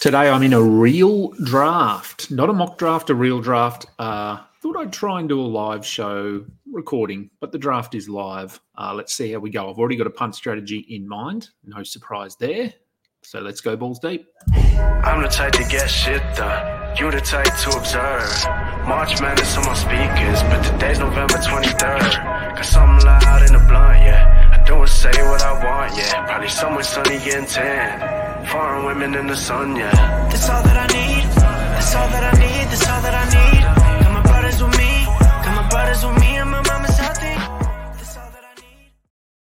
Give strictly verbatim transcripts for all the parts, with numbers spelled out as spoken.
Today I'm in a real draft, not a mock draft, a real draft. Uh, thought I'd try and do a live show recording, but the draft is live. Uh, let's see how we go. I've already got a punt strategy in mind. No surprise there. So let's go balls deep. I'm the type to get shit done. You the type to observe. March Madness on my speakers, but today's November twenty-third. Got something loud in the blunt, yeah. I don't say what I want, yeah. Probably somewhere sunny getting tan. Foreign women in the sun, yeah. That's all that I need. That's all that I need. That's all that I need. Got my brothers with me. Got my brothers with me and my mama's healthy. That's all that I need.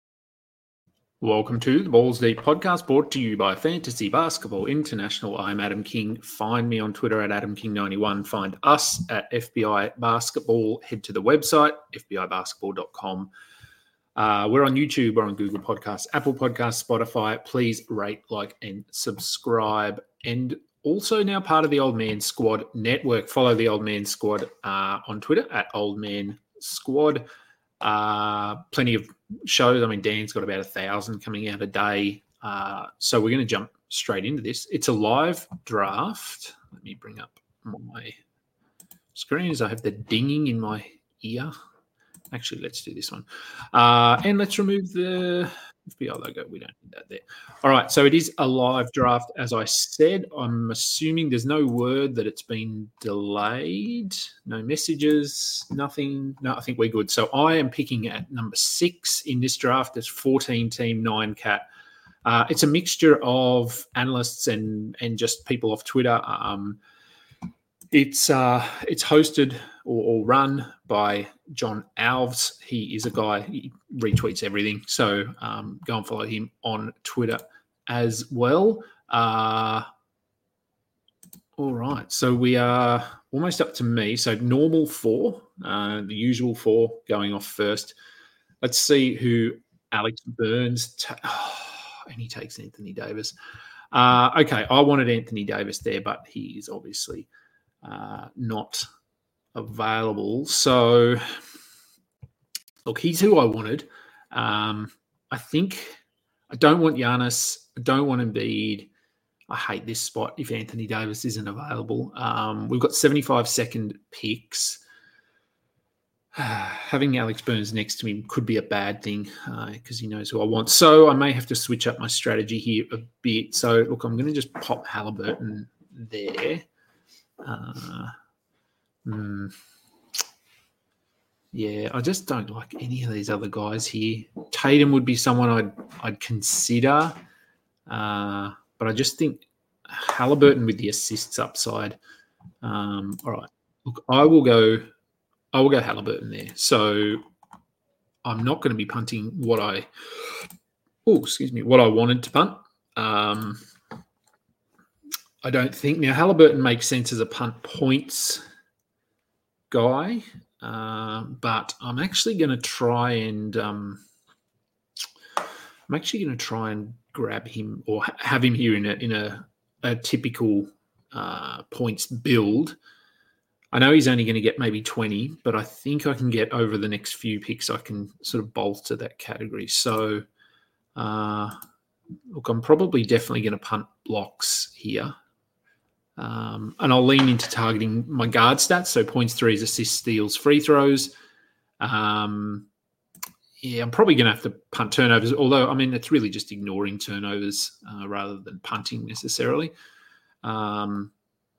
Welcome to the Balls Deep podcast, brought to you by Fantasy Basketball International. I'm Adam King. Find me on Twitter at Adam King ninety-one. Find us at F B I Basketball. Head to the website, f b i basketball dot com. Uh, we're on YouTube, we're on Google Podcasts, Apple Podcasts, Spotify. Please rate, like, and subscribe. And also now part of the Old Man Squad Network. Follow the Old Man Squad uh, on Twitter at Old Man Squad. Uh, plenty of shows. I mean, Dan's got about a thousand coming out a day. Uh, so we're going to jump straight into this. It's a live draft. Let me bring up my screen as I have the dinging in my ear. Actually, let's do this one. Uh, and let's remove the F B I logo. We don't need that there. All right. So it is a live draft. As I said, I'm assuming there's no word that it's been delayed. No messages, nothing. No, I think we're good. So I am picking at number six in this draft. It's fourteen team, nine cat. Uh, it's a mixture of analysts and and just people off Twitter. Um, it's uh, it's hosted or, or run by John Alves. He is a guy, he retweets everything. So um, go and follow him on Twitter as well. Uh, all right. So we are almost up to me. So normal four, uh, the usual four going off first. Let's see who Alex Burns, ta- oh, and he takes Anthony Davis. Uh, okay. I wanted Anthony Davis there, but he is obviously uh, not available. So look, he's who I wanted. Um, I think I don't want Giannis. I don't want Embiid. I hate this spot if Anthony Davis isn't available. Um, we've got seventy-five second picks. Having Alex Burns next to me could be a bad thing because uh, he knows who I want. So I may have to switch up my strategy here a bit. So look, I'm going to just pop Halliburton there. Uh, hmm. Yeah, I just don't like any of these other guys here. Tatum would be someone I'd I'd consider, uh, but I just think Halliburton with the assists upside. Um, all right, look, I will go. I will go Halliburton there. So I'm not going to be punting what I. Oh, excuse me, what I wanted to punt. Um, I don't think now Halliburton makes sense as a punt points guy. Uh, but I'm actually going to try and um, I'm actually going to try and grab him or ha- have him here in a in a, a typical uh, points build. I know he's only going to get maybe twenty, but I think I can get over the next few picks. I can sort of bolster that category. So, uh, look, I'm probably definitely going to punt blocks here. Um, and I'll lean into targeting my guard stats. So points, threes, assists, steals, free throws. Um, yeah, I'm probably going to have to punt turnovers, although, I mean, it's really just ignoring turnovers uh, rather than punting necessarily. Um,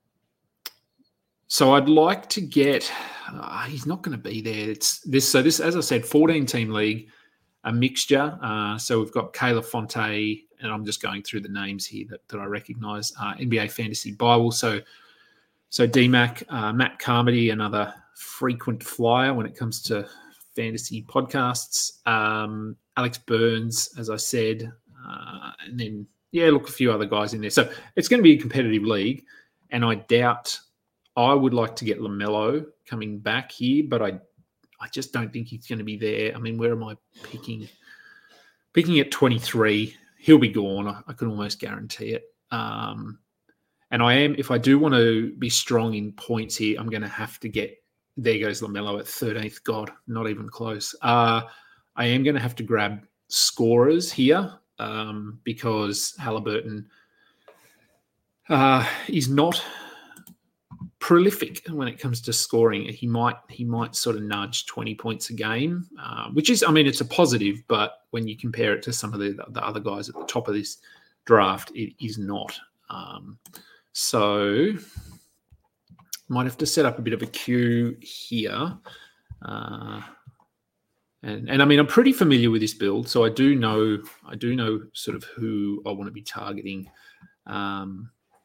so I'd like to get uh, – he's not going to be there. It's this. So this, as I said, fourteen-team league, a mixture. Uh, so we've got Caleb Fonte, and I'm just going through the names here that, that I recognise. Uh, N B A Fantasy Bible. So, so D Mac, uh, Matt Carmody, another frequent flyer when it comes to fantasy podcasts. Um, Alex Burns, as I said, uh, and then yeah, look, a few other guys in there. So it's going to be a competitive league, and I doubt I would like to get LaMelo coming back here, but I, I just don't think he's going to be there. I mean, where am I picking? Picking at twenty-three. He'll be gone. I, I can almost guarantee it. Um, and I am, if I do want to be strong in points here, I'm going to have to get, there goes LaMelo at thirteenth. God, not even close. Uh, I am going to have to grab scorers here um, because Halliburton uh, is not prolific when it comes to scoring. He might he might sort of nudge twenty points a game, uh, which is, I mean, it's a positive, but when you compare it to some of the, the other guys at the top of this draft, it is not. Um, so might have to set up a bit of a queue here. Uh, and, and I mean, I'm pretty familiar with this build, so I do know I do know sort of who I want to be targeting. Um,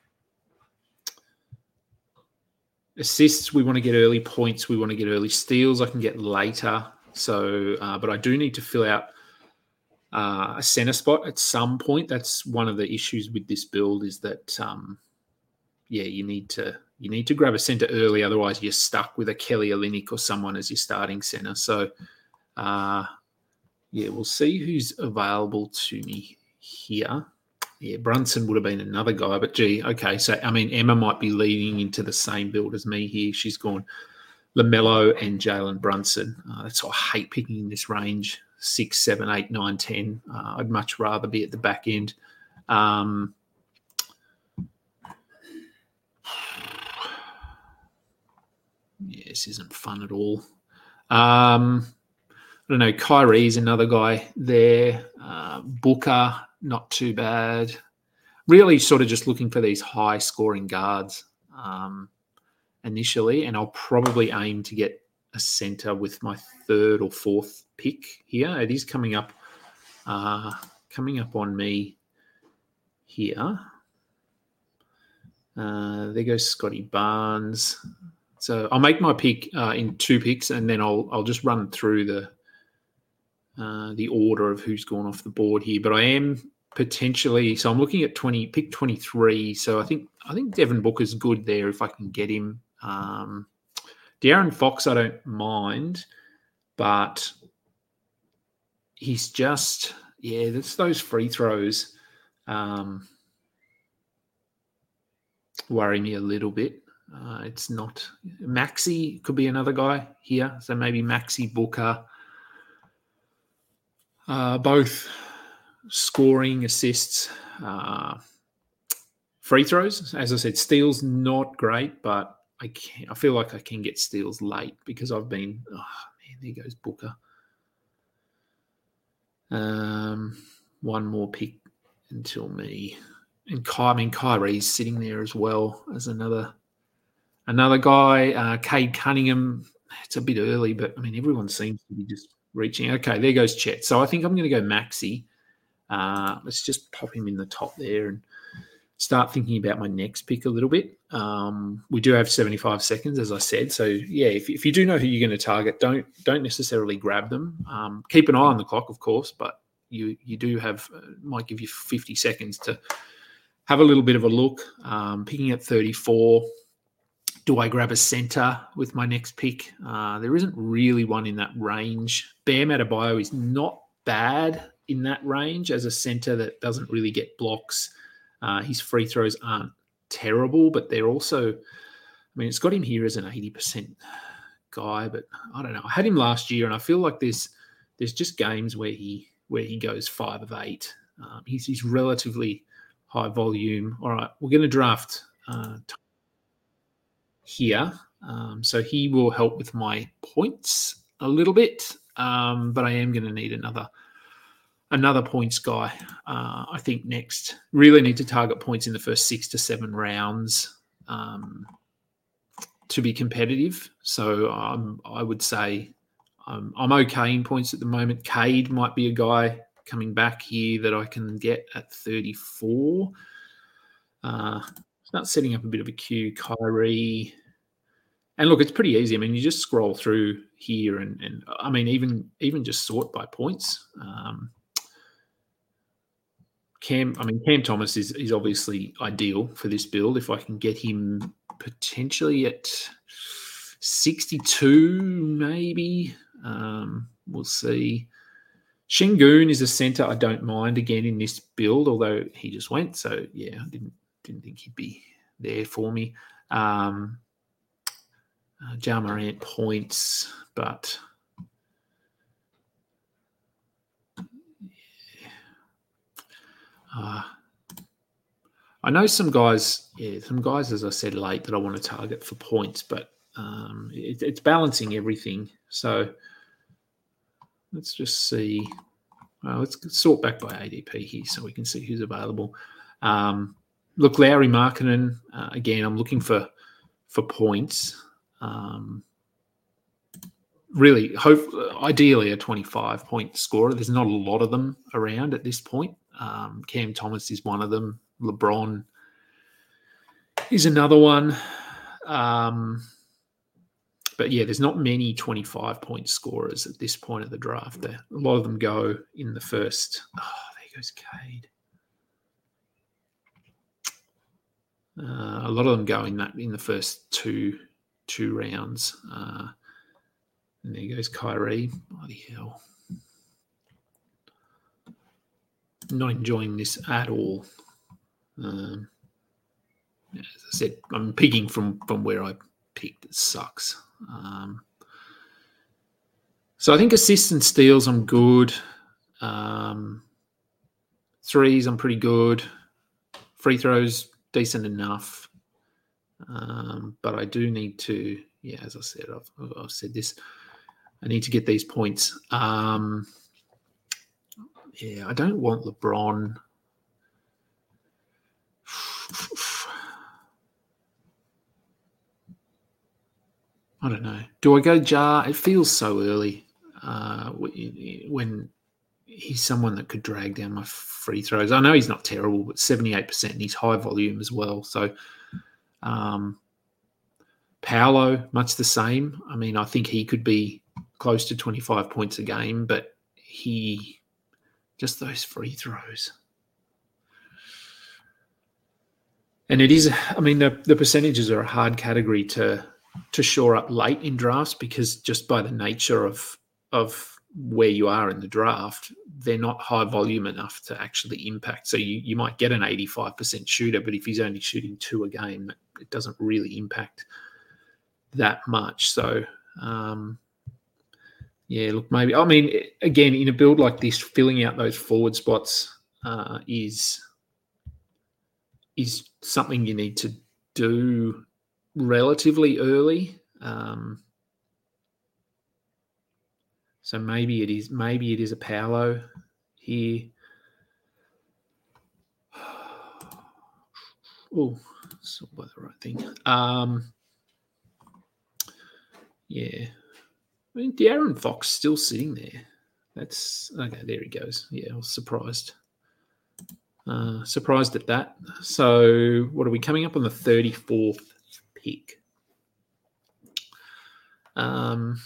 assists, we want to get early points. We want to get early steals. I can get later. So, uh, but I do need to fill out uh, a center spot at some point. That's one of the issues with this build is that, um, yeah, you need to you need to grab a center early. Otherwise, you're stuck with a Kelly Olynyk or someone as your starting center. So, uh, yeah, we'll see who's available to me here. Yeah, Brunson would have been another guy, but gee, okay. So, I mean, Emma might be leading into the same build as me here. She's gone LaMelo and Jalen Brunson. Uh, that's why I hate picking in this range, six, seven, eight, nine, ten. Uh, I'd much rather be at the back end. Um, yeah, this isn't fun at all. Um, I don't know. Kyrie's another guy there. Uh, Booker, not too bad. Really sort of just looking for these high-scoring guards um, initially, and I'll probably aim to get a centre with my third or fourth pick here. It is coming up uh, coming up on me here. Uh, there goes Scotty Barnes. So I'll make my pick uh, in two picks, and then I'll I'll just run through the uh, the order of who's gone off the board here. But I am potentially, so I'm looking at twenty, pick twenty-three. So I think I think Devin Booker's good there if I can get him. Um, De'Aaron Fox, I don't mind, but he's just, yeah, that's those free throws um, worry me a little bit. Uh, it's not, Maxi could be another guy here. So maybe Maxi, Booker, uh, both scoring, assists, uh, free throws. As I said, steals not great, but I can I feel like I can get steals late because I've been. Oh man, there goes Booker. Um, one more pick until me, and Ky, I mean Kyrie's sitting there as well as another another guy. Uh, Cade Cunningham. It's a bit early, but I mean everyone seems to be just reaching. Okay, there goes Chet. So I think I'm going to go Maxi. Uh, let's just pop him in the top there and start thinking about my next pick a little bit. Um, we do have seventy-five seconds, as I said. So, yeah, if, if you do know who you're going to target, don't don't necessarily grab them. Um, keep an eye on the clock, of course, but you you do have uh, might give you fifty seconds to have a little bit of a look. Um, picking at thirty-four, do I grab a center with my next pick? Uh, there isn't really one in that range. Bam Adebayo is not bad in that range as a center that doesn't really get blocks. Uh, his free throws aren't terrible, but they're also, I mean, it's got him here as an eighty percent guy, but I don't know. I had him last year, and I feel like there's there's just games where he where he goes five of eight. Um, he's, he's relatively high volume. All right, we're going to draft uh, here. Um, so he will help with my points a little bit, um, but I am going to need another Another points guy, uh, I think, next. Really need to target points in the first six to seven rounds um, to be competitive. So um, I would say um, I'm okay in points at the moment. Cade might be a guy coming back here that I can get at thirty-four. Uh, start setting up a bit of a queue. Kyrie. And look, it's pretty easy. I mean, you just scroll through here and, and I mean, even even just sort by points. Um, Cam, I mean, Cam Thomas is, is obviously ideal for this build. If I can get him potentially at sixty-two, maybe, um, we'll see. Şengün is a center I don't mind again in this build, although he just went. So, yeah, I didn't didn't think he'd be there for me. Um, uh, Ja Morant points, but... Uh, I know some guys, yeah, some guys, as I said, late that I want to target for points, but um, it, it's balancing everything. So let's just see. Well, let's sort back by A D P here so we can see who's available. Um, look, Lauri Markkanen, uh, again, I'm looking for for points. Um, really, hope ideally a twenty-five point scorer. There's not a lot of them around at this point. Um, Cam Thomas is one of them. LeBron is another one. Um, but yeah, there's not many twenty-five point scorers at this point of the draft. A lot of them go in the first. Oh, there goes Cade. Uh, a lot of them go in that in the first two two rounds. Uh, and there goes Kyrie. Bloody hell. I'm not enjoying this at all. Um, as I said, I'm picking from, from where I picked. It sucks. Um, so I think assists and steals, I'm good. Um, threes, I'm pretty good. Free throws, decent enough. Um, but I do need to, yeah, as I said, I've, I've said this, I need to get these points. Um, yeah, I don't want LeBron. I don't know. Do I go Jar? It feels so early uh, when he's someone that could drag down my free throws. I know he's not terrible, but seventy-eight percent and he's high volume as well. So um, Paolo, much the same. I mean, I think he could be close to twenty-five points a game, but he just those free throws. And it is, I mean, the, the percentages are a hard category to to shore up late in drafts because just by the nature of of where you are in the draft, they're not high volume enough to actually impact. So you, you might get an eighty-five percent shooter, but if he's only shooting two a game, it doesn't really impact that much. So, um, yeah, look, maybe, I mean, again, in a build like this, filling out those forward spots uh, is is something you need to do relatively early. Um, so maybe it is maybe it is a Paolo here. Oh, it's not by the right thing. Um, yeah. I mean, De'Aaron Fox still sitting there. That's okay. There he goes. Yeah, I was surprised. Uh, surprised at that. So, what are we coming up on the thirty-fourth pick? Um,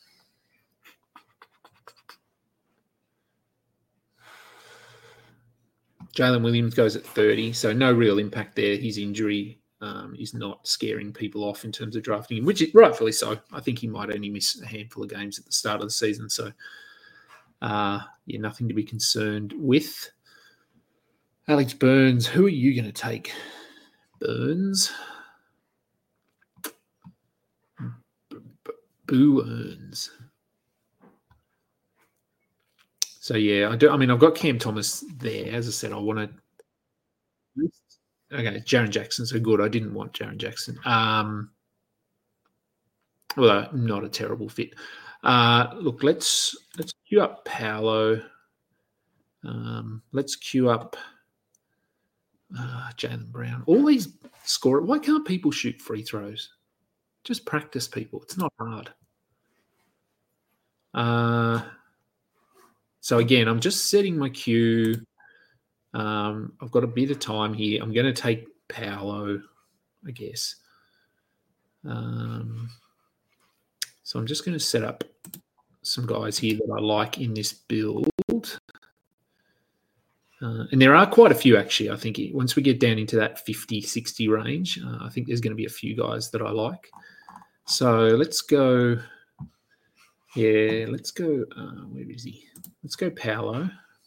Jalen Williams goes at thirty, so no real impact there. His injury um, is not scaring people off in terms of drafting him, which is rightfully so. I think he might only miss a handful of games at the start of the season, so uh, yeah, nothing to be concerned with. Alex Burns, who are you going to take? Burns? Burns. So, yeah, I do. I mean, I've got Cam Thomas there. As I said, I want to. Okay, Jaren Jackson's so good. I didn't want Jaren Jackson. Um, well, not a terrible fit. Uh, look, let's let's queue up Paolo. Um, let's queue up uh, Jaylen Brown. All these score. Why can't people shoot free throws? Just practice, people. It's not hard. Uh, so again, I'm just setting my queue. Um, I've got a bit of time here. I'm going to take Paolo, I guess. Um, so I'm just going to set up some guys here that I like in this build. Uh, and there are quite a few, actually. I think once we get down into that fifty, sixty range, uh, I think there's going to be a few guys that I like. So let's go. Yeah, let's go. Uh, where is he? Let's go Paolo.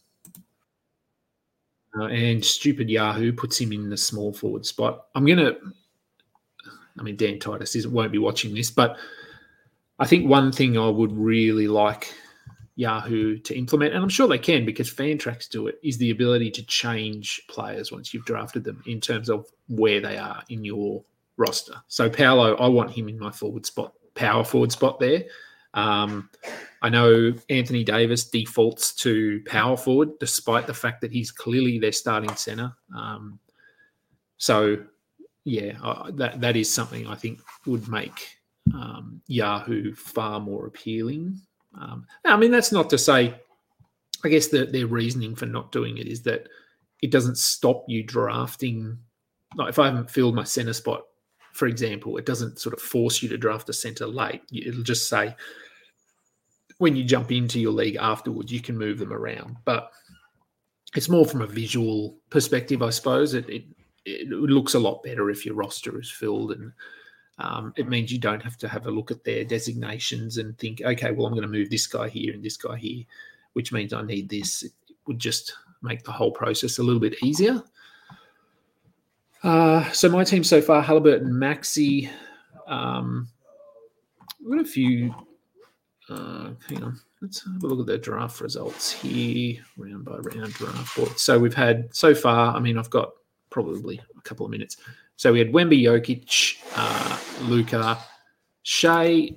Uh, and stupid Yahoo puts him in the small forward spot. I'm going to, I mean, Dan Titus isn't, won't be watching this, but I think one thing I would really like Yahoo to implement, and I'm sure they can because Fantrax do it, is the ability to change players once you've drafted them in terms of where they are in your roster. So Paolo, I want him in my forward spot, power forward spot there. Um, I know Anthony Davis defaults to power forward despite the fact that he's clearly their starting centre. Um, so, yeah, uh, that that is something I think would make um, Yahoo far more appealing. Um, I mean, that's not to say, I guess the, their reasoning for not doing it is that it doesn't stop you drafting. Like if I haven't filled my centre spot, for example, it doesn't sort of force you to draft a centre late. It'll just say when you jump into your league afterwards, you can move them around. But it's more from a visual perspective, I suppose. It, it, it looks a lot better if your roster is filled, and Um, it means you don't have to have a look at their designations and think, okay, well, I'm going to move this guy here and this guy here, which means I need this. It would just make the whole process a little bit easier. Uh, so my team so far, Halliburton, Maxi. Um, we've got a few. Uh, hang on. Let's have a look at the draft results here, round by round draft board. So we've had so far, I mean, I've got probably a couple of minutes. So we had Wemby, Jokic, uh, Luka, Shea,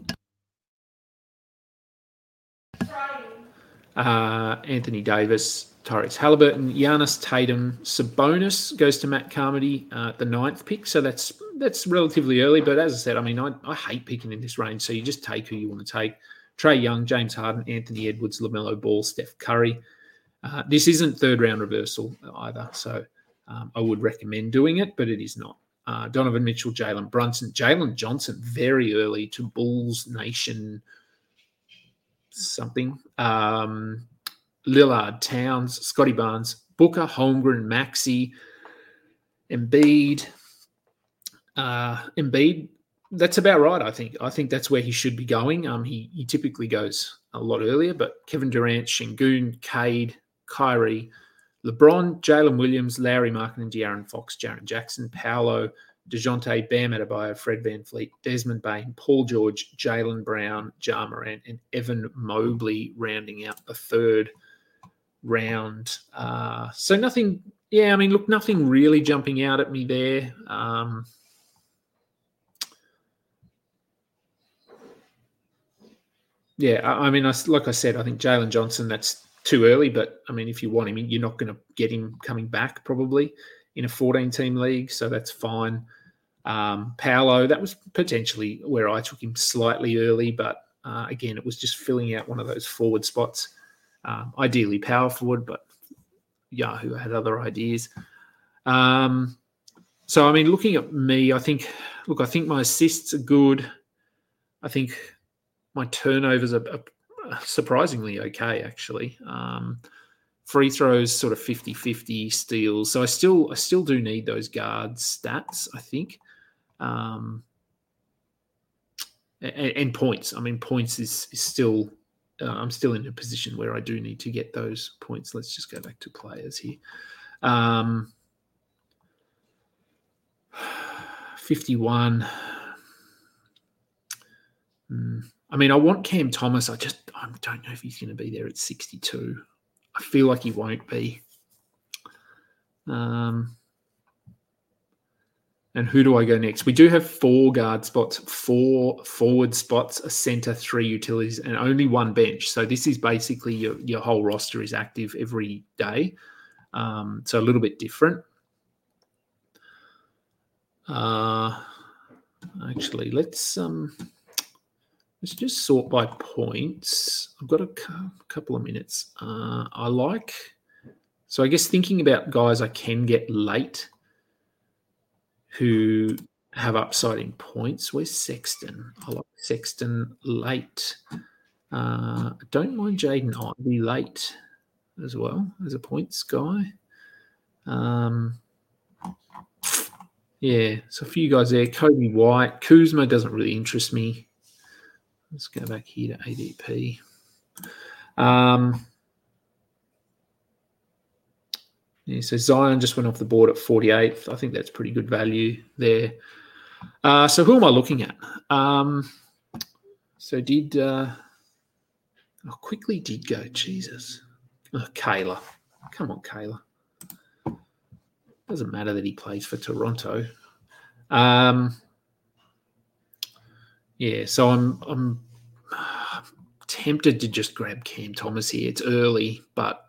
uh, Anthony Davis, Tyrese Halliburton, Giannis, Tatum, Sabonis goes to Matt Carmody uh, at the ninth pick. So that's that's relatively early. But as I said, I mean, I, I hate picking in this range. So you just take who you want to take. Trae Young, James Harden, Anthony Edwards, LaMelo Ball, Steph Curry. Uh, this isn't third round reversal either. So um, I would recommend doing it, but it is not. Uh, Donovan Mitchell, Jalen Brunson, Jalen Johnson, very early to Bulls Nation something. Um, Lillard, Towns, Scotty Barnes, Booker, Holmgren, Maxey, Embiid. Uh, Embiid, that's about right, I think. I think that's where he should be going. Um, he, he typically goes a lot earlier, but Kevin Durant, Şengün, Cade, Kyrie, LeBron, Jalen Williams, Larry Markkinen, De'Aaron Fox, Jaren Jackson, Paolo, DeJounte, Bam Adebayo, Fred VanVleet, Desmond Bane, Paul George, Jaylen Brown, Ja Morant, and Evan Mobley rounding out the third round. Uh, so nothing, yeah, I mean, look, nothing really jumping out at me there. Um, yeah, I, I mean, I, like I said, I think Jalen Johnson, that's too early, but I mean, if you want him, you're not going to get him coming back probably in a fourteen-team league, so that's fine. Um, Paolo, that was potentially where I took him slightly early, but uh, again, it was just filling out one of those forward spots. Um, ideally power forward, but Yahoo had other ideas. Um, so, I mean, looking at me, I think, look, I think my assists are good. I think my turnovers are, are surprisingly okay, actually. Um, free throws sort of fifty-fifty, steals. So I still I still do need those guard stats, I think. Um, and, and points. I mean, points is, is still, uh, I'm still in a position where I do need to get those points. Let's just go back to players here. Um, fifty-one. Mm. I mean, I want Cam Thomas. I just I don't know if he's going to be there at sixty-two. I feel like he won't be. Um, and who do I go next? We do have four guard spots, four forward spots, a centre, three utilities, and only one bench. So this is basically your, your whole roster is active every day. Um, so a little bit different. Uh, actually, let's... Um, Let's just sort by points. I've got a couple of minutes. Uh, I like, so I guess thinking about guys I can get late who have upside in points. Where's Sexton? I like Sexton late. Uh, I don't mind Jaden Ivey late as well as a points guy. Um, yeah, so a few guys there. Kobe White. Kuzma doesn't really interest me. Let's go back here to A D P. Um, yeah, so Zion just went off the board at forty-eighth. I think that's pretty good value there. Uh, so who am I looking at? Um, so did uh, Oh, quickly did go. Jesus. Oh, Kayla. Come on, Kayla. Doesn't matter that he plays for Toronto. Um, yeah, so I'm I'm tempted to just grab Cam Thomas here. It's early, but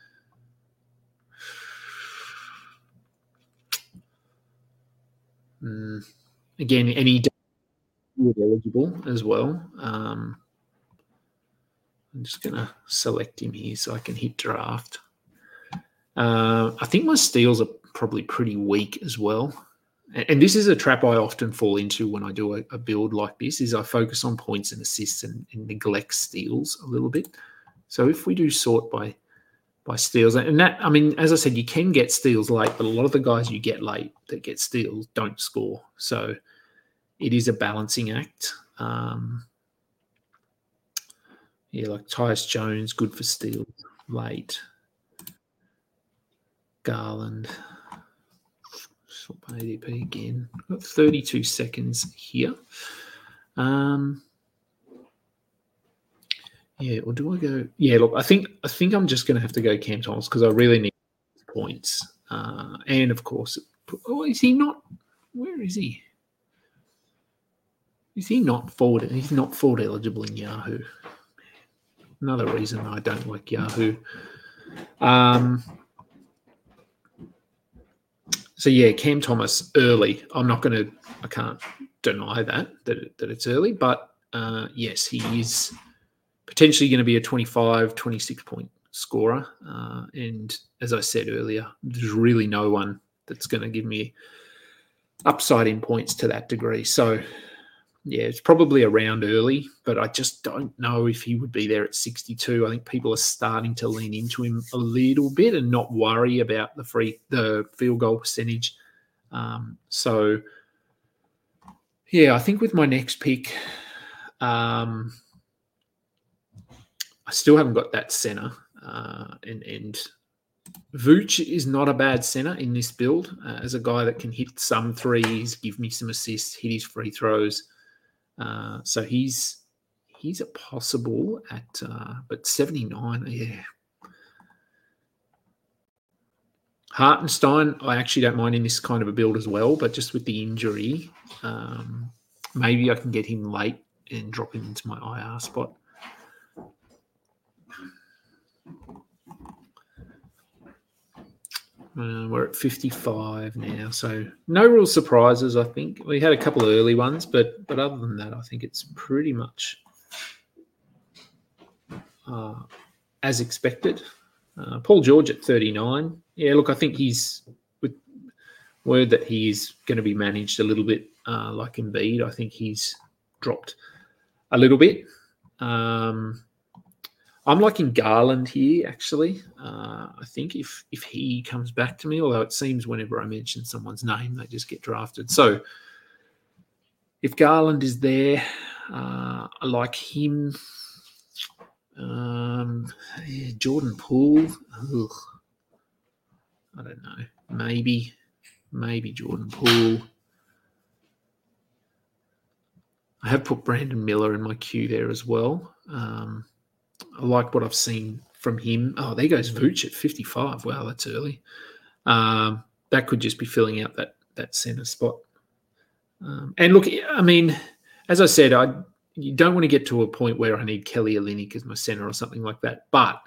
mm, again, any eligible as well. Um, I'm just going to select him here so I can hit draft. Uh, I think my steals are probably pretty weak as well. And this is a trap I often fall into when I do a, a build like this, is I focus on points and assists and, and neglect steals a little bit. So if we do sort by by steals, and that, I mean, as I said, you can get steals late, but a lot of the guys you get late that get steals don't score. So it is a balancing act. Um, yeah, like Tyus Jones, good for steals late. Garland. Swap A D P again. Got thirty-two seconds here. Um, yeah, or do I go? Yeah, look, I think I think I'm just going to have to go Cam Thomas because I really need points. Uh, and of course, oh, is he not? Where is he? Is he not forward? He's not forward eligible in Yahoo. Another reason I don't like Yahoo. Um. So, yeah, Cam Thomas early. I'm not going to – I can't deny that, that, that it's early. But, uh, yes, he is potentially going to be a twenty-five, twenty-six point scorer. Uh, and as I said earlier, there's really no one that's going to give me upside in points to that degree. So, yeah, it's probably around early, but I just don't know if he would be there at sixty-two. I think people are starting to lean into him a little bit and not worry about the free the field goal percentage. Um, so, yeah, I think with my next pick, um, I still haven't got that center, uh, and and Vooch is not a bad center in this build uh, as a guy that can hit some threes, give me some assists, hit his free throws. Uh, so he's he's a possible at, uh, but seventy-nine, yeah. Hartenstein, I actually don't mind in this kind of a build as well, but just with the injury, um, maybe I can get him late and drop him into my I R spot. Uh, we're at fifty-five now, so no real surprises, I think. We had a couple of early ones, but but other than that, I think it's pretty much uh, as expected. Uh, Paul George at thirty-nine. Yeah, look, I think he's, with word that he is going to be managed a little bit uh, like Embiid. I think he's dropped a little bit. Um I'm liking Garland here, actually. Uh, I think if if he comes back to me, although it seems whenever I mention someone's name, they just get drafted. So if Garland is there, uh, I like him. Um, yeah, Jordan Poole. Ugh. I don't know. Maybe, maybe Jordan Poole. I have put Brandon Miller in my queue there as well. Um, I like what I've seen from him. Oh, there goes Vooch at fifty-five. Wow, that's early. Um, that could just be filling out that that centre spot. Um, and look, I mean, as I said, I you don't want to get to a point where I need Kelly Olynyk as my centre or something like that. But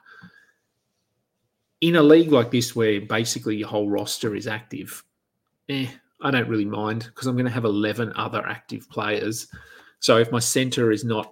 in a league like this where basically your whole roster is active, eh, I don't really mind because I'm going to have eleven other active players. So if my centre is not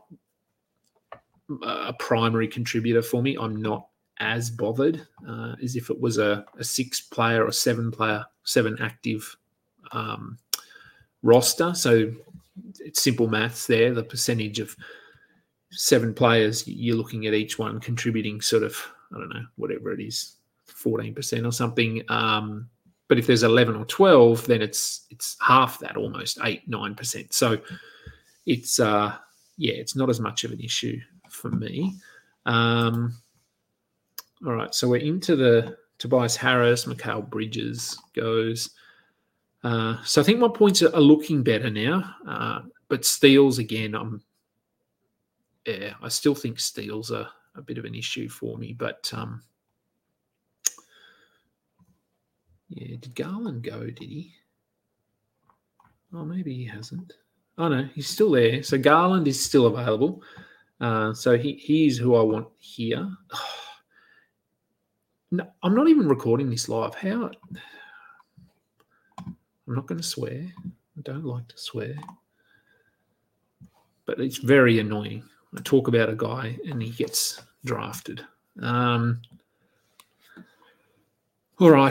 a primary contributor for me, I'm not as bothered uh, as if it was a, a six player or seven player, seven active um, roster. So it's simple maths there. The percentage of seven players, you're looking at each one contributing sort of, I don't know, whatever it is, fourteen percent or something. Um, but if there's eleven or twelve, then it's it's half that, almost eight, nine percent. So it's, uh, yeah, it's not as much of an issue for me. Um, all right, so we're into the Tobias Harris, Mikal Bridges goes. Uh, so I think my points are, are looking better now, uh, but steals again, I'm yeah, I still think steals are, a bit of an issue for me. But um, yeah, did Garland go? Did he? Oh, maybe he hasn't. Oh no, he's still there. So Garland is still available. Uh, so he he's who I want here. Oh, no, I'm not even recording this live. How? I'm not going to swear. I don't like to swear. But it's very annoying. I talk about a guy and he gets drafted. Um, all right.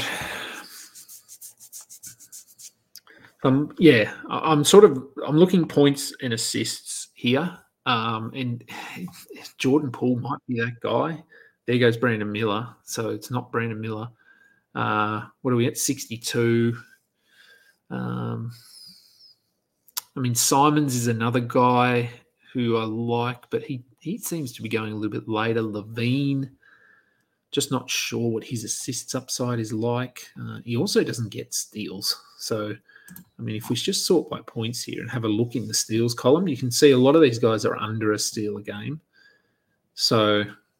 Um, yeah, I'm sort of I'm looking points and assists here. Um, and Jordan Poole might be that guy. There goes Brandon Miller. So it's not Brandon Miller. Uh, what are we at? sixty-two. Um, I mean, Simons is another guy who I like, but he, he seems to be going a little bit later. Levine, just not sure what his assists upside is like. Uh, he also doesn't get steals. So, I mean, if we just sort by points here and have a look in the steals column, you can see a lot of these guys are under a steal a game. So,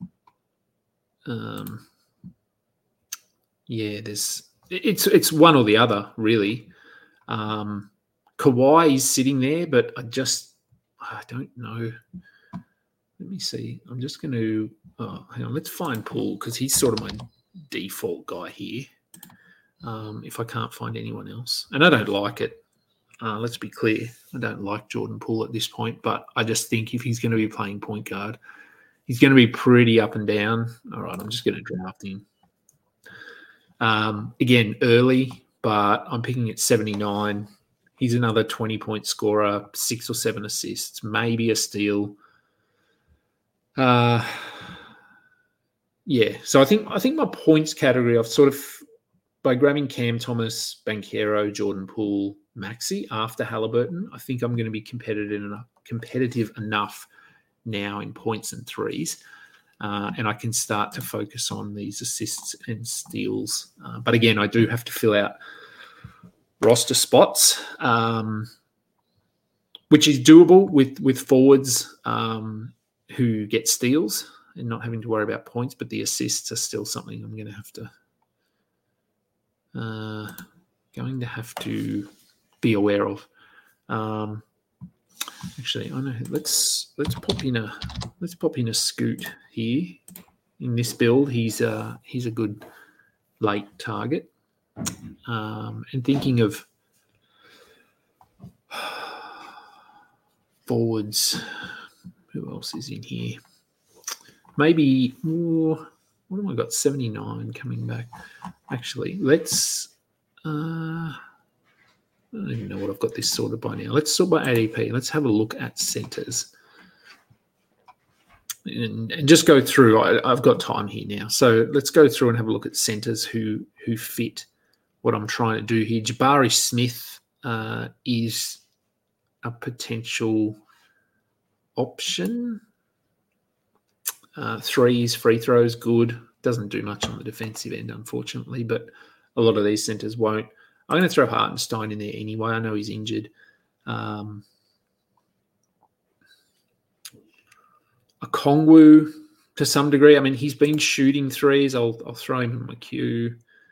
um, yeah, there's it's it's one or the other, really. Um, Kawhi is sitting there, but I just I don't know. Let me see. I'm just going to oh, hang on. Let's find Poole because he's sort of my default guy here. Um, if I can't find anyone else, and I don't like it. Uh, let's be clear. I don't like Jordan Poole at this point, but I just think if he's going to be playing point guard, he's going to be pretty up and down. All right, I'm just going to draft him. Um, again, early. But I'm picking at seventy-nine. He's another twenty-point scorer, six or seven assists, maybe a steal. Uh, yeah, so I think I think my points category, I've sort of, by grabbing Cam Thomas, Banchero, Jordan Poole, Maxey after Halliburton, I think I'm going to be competitive enough, competitive enough now in points and threes. Uh, and I can start to focus on these assists and steals. Uh, but again, I do have to fill out roster spots, um, which is doable with, with forwards um, who get steals and not having to worry about points, but the assists are still something I'm going to have to uh, going to have to be aware of. Um, Actually, I know. Let's let's pop in a let's pop in a Scoot here in this build. He's a he's a good late target. Um, and thinking of forwards, who else is in here? Maybe oh, what have I got? seventy-nine coming back. Actually, let's. Uh, I don't even know what I've got this sorted by now. Let's sort by A D P. Let's have a look at centres. And, and just go through. I, I've got time here now. So let's go through and have a look at centres who who fit what I'm trying to do here. Jabari Smith uh, is a potential option. Uh, threes, free throws, good. Doesn't do much on the defensive end, unfortunately, but a lot of these centres won't. I'm going to throw Hartenstein in there anyway. I know he's injured. Um, Okongwu to some degree. I mean, he's been shooting threes. I'll I'll throw him in my queue.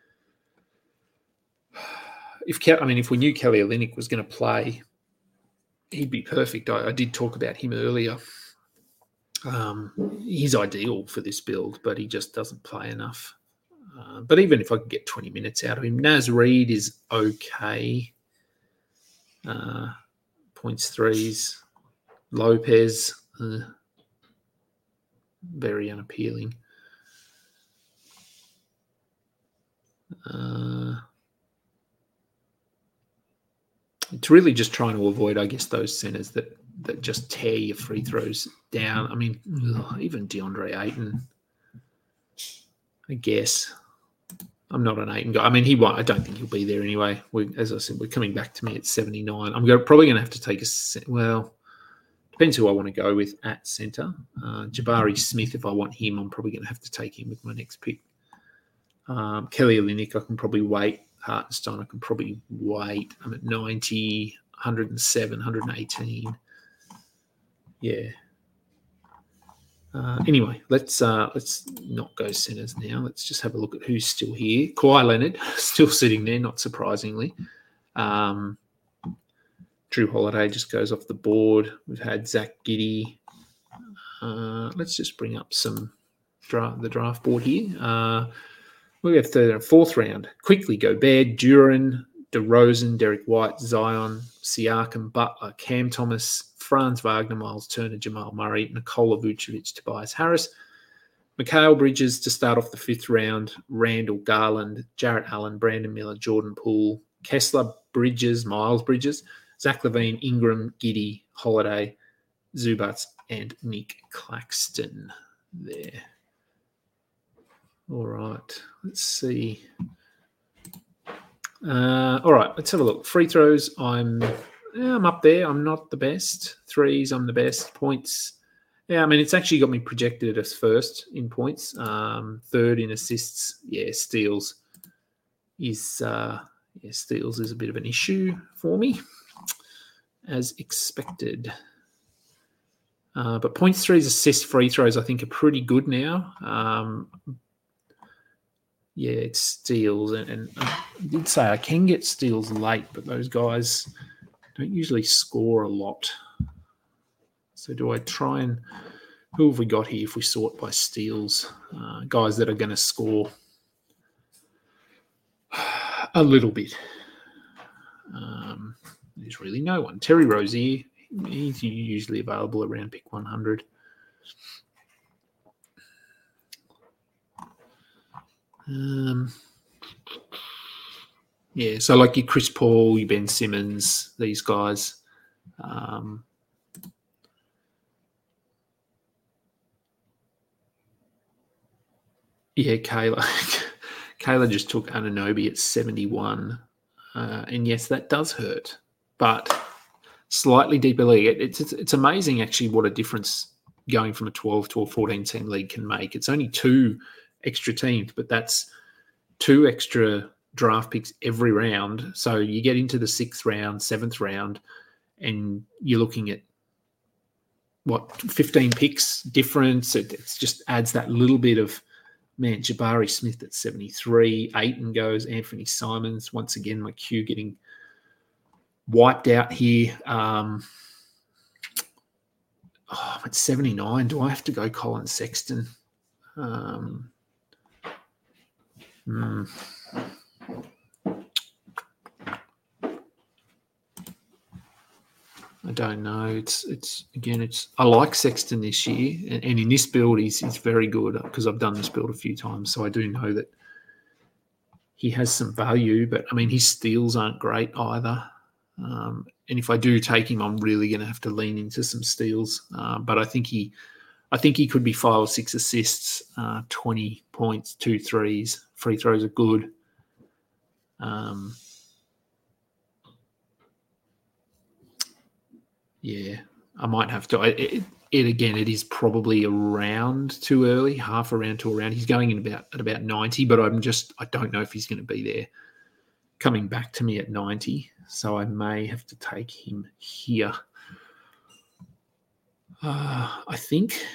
If Ke- I mean, if we knew Kelly Olynyk was going to play, he'd be perfect. I, I did talk about him earlier. Um, he's ideal for this build, but he just doesn't play enough. Uh, but even if I could get twenty minutes out of him, Naz Reid is okay. Uh, points, threes. Lopez, uh, very unappealing. Uh, it's really just trying to avoid, I guess, those centers that, that just tear your free throws down. I mean, ugh, even DeAndre Ayton, I guess. I'm not an Ayton guy. I mean, he won't. I don't think he'll be there anyway. We, as I said, we're coming back to me at seventy-nine. I'm go, probably going to have to take a well. Depends who I want to go with at centre. Uh, Jabari Smith, if I want him, I'm probably going to have to take him with my next pick. Um, Kelly Olynyk, I can probably wait. Hartenstein, I can probably wait. I'm at ninety, one oh seven, one eighteen. Yeah. Uh, anyway, let's uh, let's not go centres now. Let's just have a look at who's still here. Kawhi Leonard, still sitting there, not surprisingly. Um, Drew Holiday just goes off the board. We've had Zach Giddey. Uh, let's just bring up some draft, the draft board here. Uh, we have third and fourth round. Quickly, Gobert, Duran, DeRozan, Derek White, Zion, Siakam, Butler, Cam Thomas, Franz Wagner, Miles Turner, Jamal Murray, Nikola Vucevic, Tobias Harris, Mikal Bridges to start off the fifth round, Randall Garland, Jarrett Allen, Brandon Miller, Jordan Poole, Kessler, Bridges, Miles Bridges, Zach LaVine, Ingram, Giddey, Holiday, Zubats, and Nick Claxton there. All right, let's see. Uh, all right, let's have a look. Free throws, I'm yeah, I'm up there. I'm not the best. Threes, I'm the best. Points, yeah, I mean, it's actually got me projected as first in points. Um, third in assists. Yeah, steals is uh, yeah, steals is a bit of an issue for me, as expected. Uh, but points, threes, assists, free throws, I think are pretty good now. Um, yeah, it's steals, and, and I did say I can get steals late, but those guys don't usually score a lot. So do I try and who have we got here if we sort by steals? Uh, guys that are going to score a little bit. Um, there's really no one. Terry Rozier, he's usually available around pick one hundred. Um, yeah, so like your Chris Paul, your Ben Simmons, these guys. Um, yeah, Kayla. Kayla just took Anunoby at seventy-one. Uh, and yes, that does hurt. But slightly deeper league. It, it's, it's it's amazing actually what a difference going from a twelve to a fourteen-team league can make. It's only two extra teams, but that's two extra draft picks every round. So you get into the sixth round, seventh round, and you're looking at, what, fifteen picks difference. It it's just adds that little bit of, man, Jabari Smith at seventy-three, Ayton goes, Anthony Simons, once again, my queue getting wiped out here. Um, oh, I'm at seventy-nine. Do I have to go Colin Sexton? Um, hmm. I don't know. It's it's again. It's I like Sexton this year, and, and in this build, he's he's very good because I've done this build a few times, so I do know that he has some value. But I mean, his steals aren't great either. Um, and if I do take him, I'm really going to have to lean into some steals. Uh, but I think he, I think he could be five or six assists, uh, twenty points, two threes, free throws are good. Um, yeah, I might have to. It, it again, it is probably around too early, half around to around. He's going in about at about ninety, but I'm just I don't know if he's going to be there. Coming back to me at ninety, so I may have to take him here. Uh, I think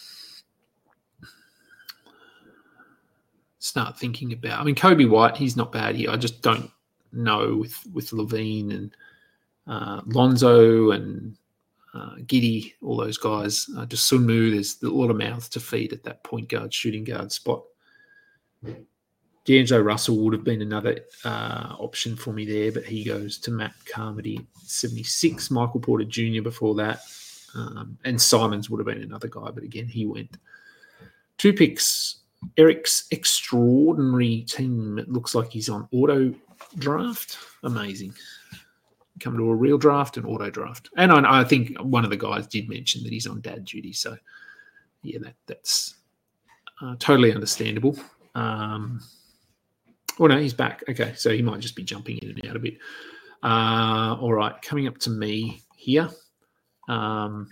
start thinking about. I mean, Kobe White, he's not bad here. I just don't know with with LaVine and uh, Lonzo and uh, Giddey, all those guys. Uh, just Sunmu, there's a lot of mouths to feed at that point guard, shooting guard spot. D'Angelo Russell would have been another uh, option for me there, but he goes to Matt Carmody, seventy-six. Michael Porter Junior before that. Um, and Simons would have been another guy, but again, he went. Two picks. Eric's extraordinary team. It looks like he's on auto draft. Amazing. Come to a real draft and auto draft. And I, I think one of the guys did mention that he's on dad duty. So, yeah, that that's uh, totally understandable. Um Oh, no, he's back. Okay, so he might just be jumping in and out a bit. Uh, all right, coming up to me here. Um,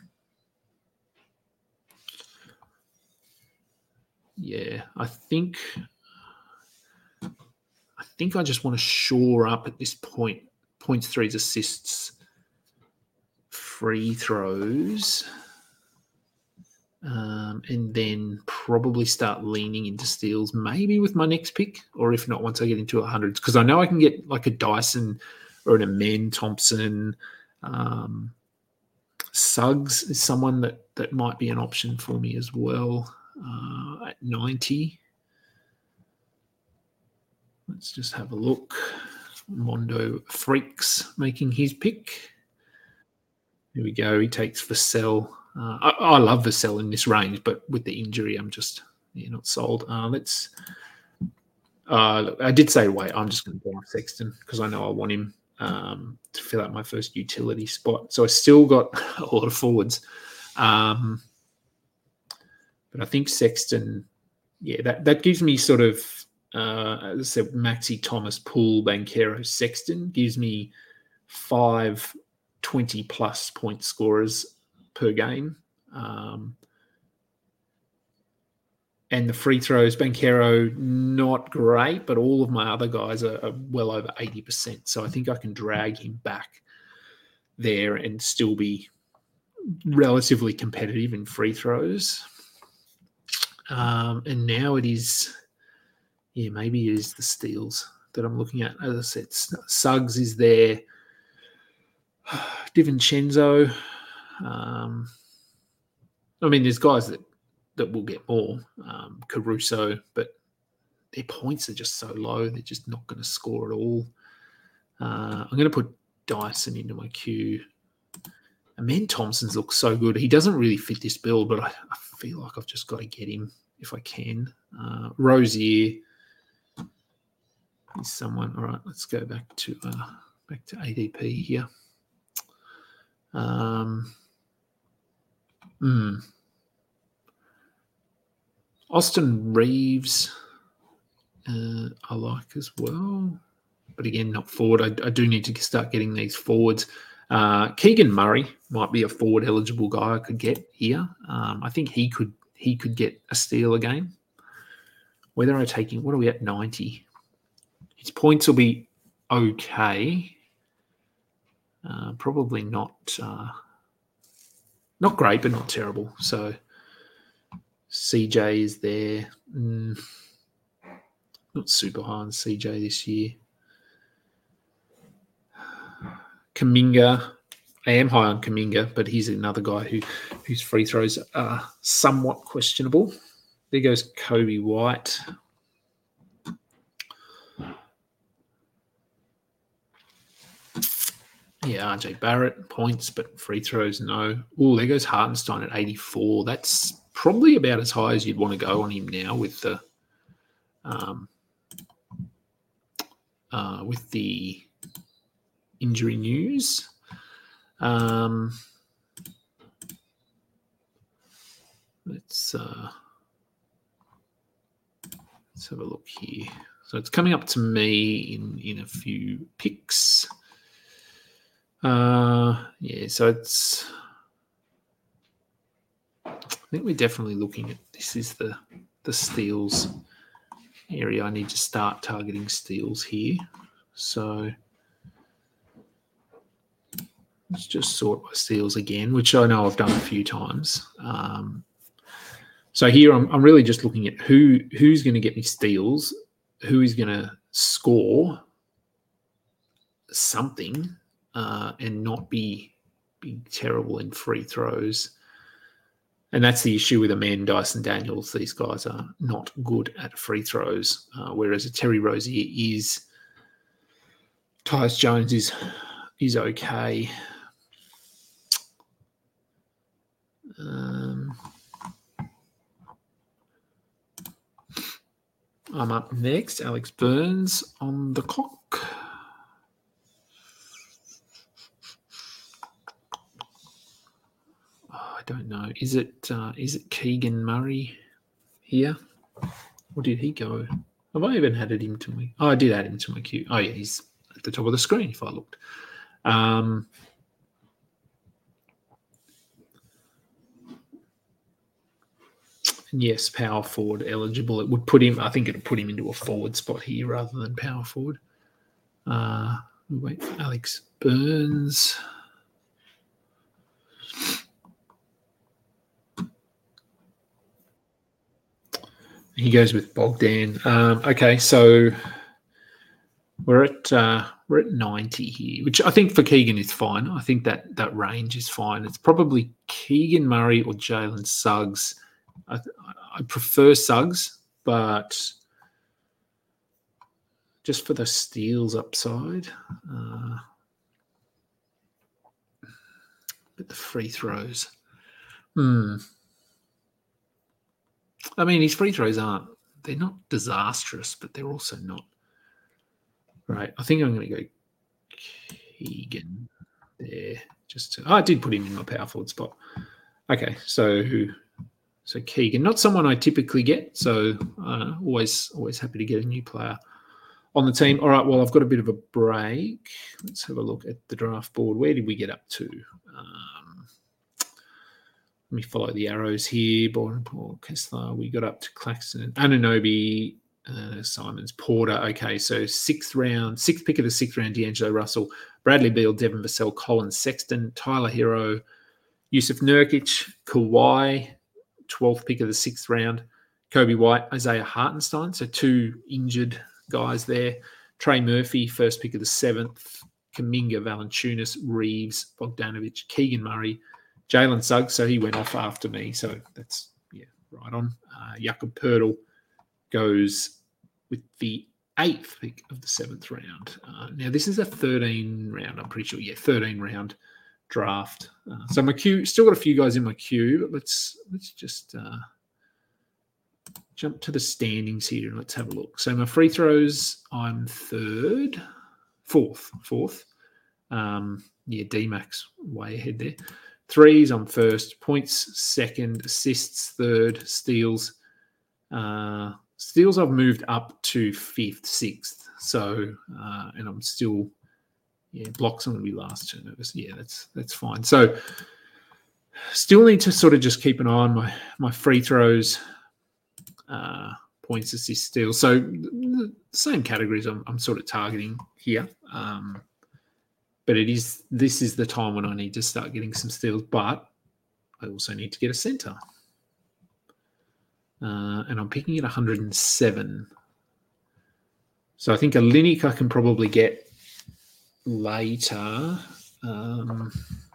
yeah, I think I think I just want to shore up at this point. Points, threes, assists, free throws. Um, and then probably start leaning into steals, maybe with my next pick, or if not, once I get into hundreds, because I know I can get like a Dyson or an Amen Thompson. Um, Suggs is someone that, that might be an option for me as well uh, at ninety. Let's just have a look. Mondo Freaks making his pick. Here we go. He takes Vassell. Uh, I, I love Vassell in this range, but with the injury, I'm just yeah, not sold. Uh, let's. Uh, I did say wait. I'm just going to buy Sexton because I know I want him um, to fill out my first utility spot. So I still got a lot of forwards, um, but I think Sexton. Yeah, that that gives me sort of. Uh, as I said, Maxi, Thomas, Poole, Banchero, Sexton gives me five twenty-plus point scorers per game. Um, and the free throws, Banchero, not great, but all of my other guys are, are well over eighty percent. So I think I can drag him back there and still be relatively competitive in free throws. Um, and now it is... Yeah, maybe it is the steals that I'm looking at. As I said, Suggs is there. DiVincenzo. Um, I mean, there's guys that, that will get more. Um, Caruso, but their points are just so low. They're just not going to score at all. Uh, I'm going to put Dyson into my queue. Amen Thompson's looks so good. He doesn't really fit this build, but I, I feel like I've just got to get him if I can. Uh, Rozier. Is someone all right? Let's go back to uh, back to A D P here. Um, mm. Austin Reeves, uh, I like as well, but again, not forward. I, I do need to start getting these forwards. Uh, Keegan Murray might be a forward eligible guy I could get here. Um, I think he could he could get a steal again. Whether I take him, what are we at ninety? His points will be okay. Uh, probably not uh, not great, but not terrible. So C J is there. Mm, not super high on C J this year. Kuminga. I am high on Kuminga, but he's another guy who whose free throws are somewhat questionable. There goes Kobe White. Yeah, R J Barrett, points, but free throws, no. Oh, there goes Hartenstein at eighty-four. That's probably about as high as you'd want to go on him now with the um, uh, with the injury news. Um, let's uh, let's have a look here. So it's coming up to me in in a few picks. Uh, yeah, so it's. I think we're definitely looking at this is the the steals area. I need to start targeting steals here. So let's just sort by steals again, which I know I've done a few times. Um, so here I'm, I'm really just looking at who who's going to get me steals, who is going to score something. Uh, and not be be terrible in free throws. And that's the issue with Amen, Dyson Daniels. These guys are not good at free throws, uh, whereas a Terry Rozier is. Tyus Jones is is okay. Um, I'm up next. Alex Burns on the clock. I don't know. Is it uh, is it Keegan Murray here? Or did he go? Have I even added him to me? Oh, I did add him to my queue. Oh, yeah, he's at the top of the screen if I looked. Um, yes, power forward eligible. It would put him, I think it would put him into a forward spot here rather than power forward. Uh, wait for Alex Burns. He goes with Bogdan. Um, okay, so we're at uh, we're at ninety here, which I think for Keegan is fine. I think that that range is fine. It's probably Keegan Murray or Jalen Suggs. I, I prefer Suggs, but just for the steals upside, uh, but the free throws. Hmm. I mean, his free throws aren't, they're not disastrous, but they're also not. Right. I think I'm going to go Keegan there. Just to, oh, I did put him in my power forward spot. Okay. So, so Keegan, not someone I typically get. So uh, always, always happy to get a new player on the team. All right. Well, I've got a bit of a break. Let's have a look at the draft board. Where did we get up to? Um, Let me follow the arrows here. Born Paul Kessler. We got up to Claxton, Anunoby, uh, Simons, Porter. Okay, so sixth round, sixth pick of the sixth round, D'Angelo Russell, Bradley Beal, Devin Vassell, Colin Sexton, Tyler Hero, Yusuf Nurkic, Kawhi, twelfth pick of the sixth round, Kobe White, Isaiah Hartenstein. So two injured guys there. Trey Murphy, first pick of the seventh, Kuminga, Valanciunas, Reeves, Bogdanovic, Keegan Murray, Jalen Suggs, so he went off after me. So that's, yeah, right on. Uh, Jakob Poeltl goes with the eighth pick of the seventh round. Uh, now, this is a thirteen round, I'm pretty sure. Yeah, thirteen round draft. Uh, so my queue, still got a few guys in my queue, but let's, let's just uh, jump to the standings here and let's have a look. So my free throws, I'm third, fourth, fourth. Um, yeah, D-Max way ahead there. Threes, I'm first. Points, second. Assists, third. Steals. Uh, steals, I've moved up to fifth, sixth. So, uh, and I'm still, yeah, blocks, I'm going to be last two nervous. Yeah, that's that's fine. So, still need to sort of just keep an eye on my, my free throws, uh, points, assists, steals. So, the same categories I'm, I'm sort of targeting here. Um, But it is this is the time when I need to start getting some steals, but I also need to get a centre. Uh, and I'm picking at one hundred seven. So I think a Olynyk I can probably get later. Um,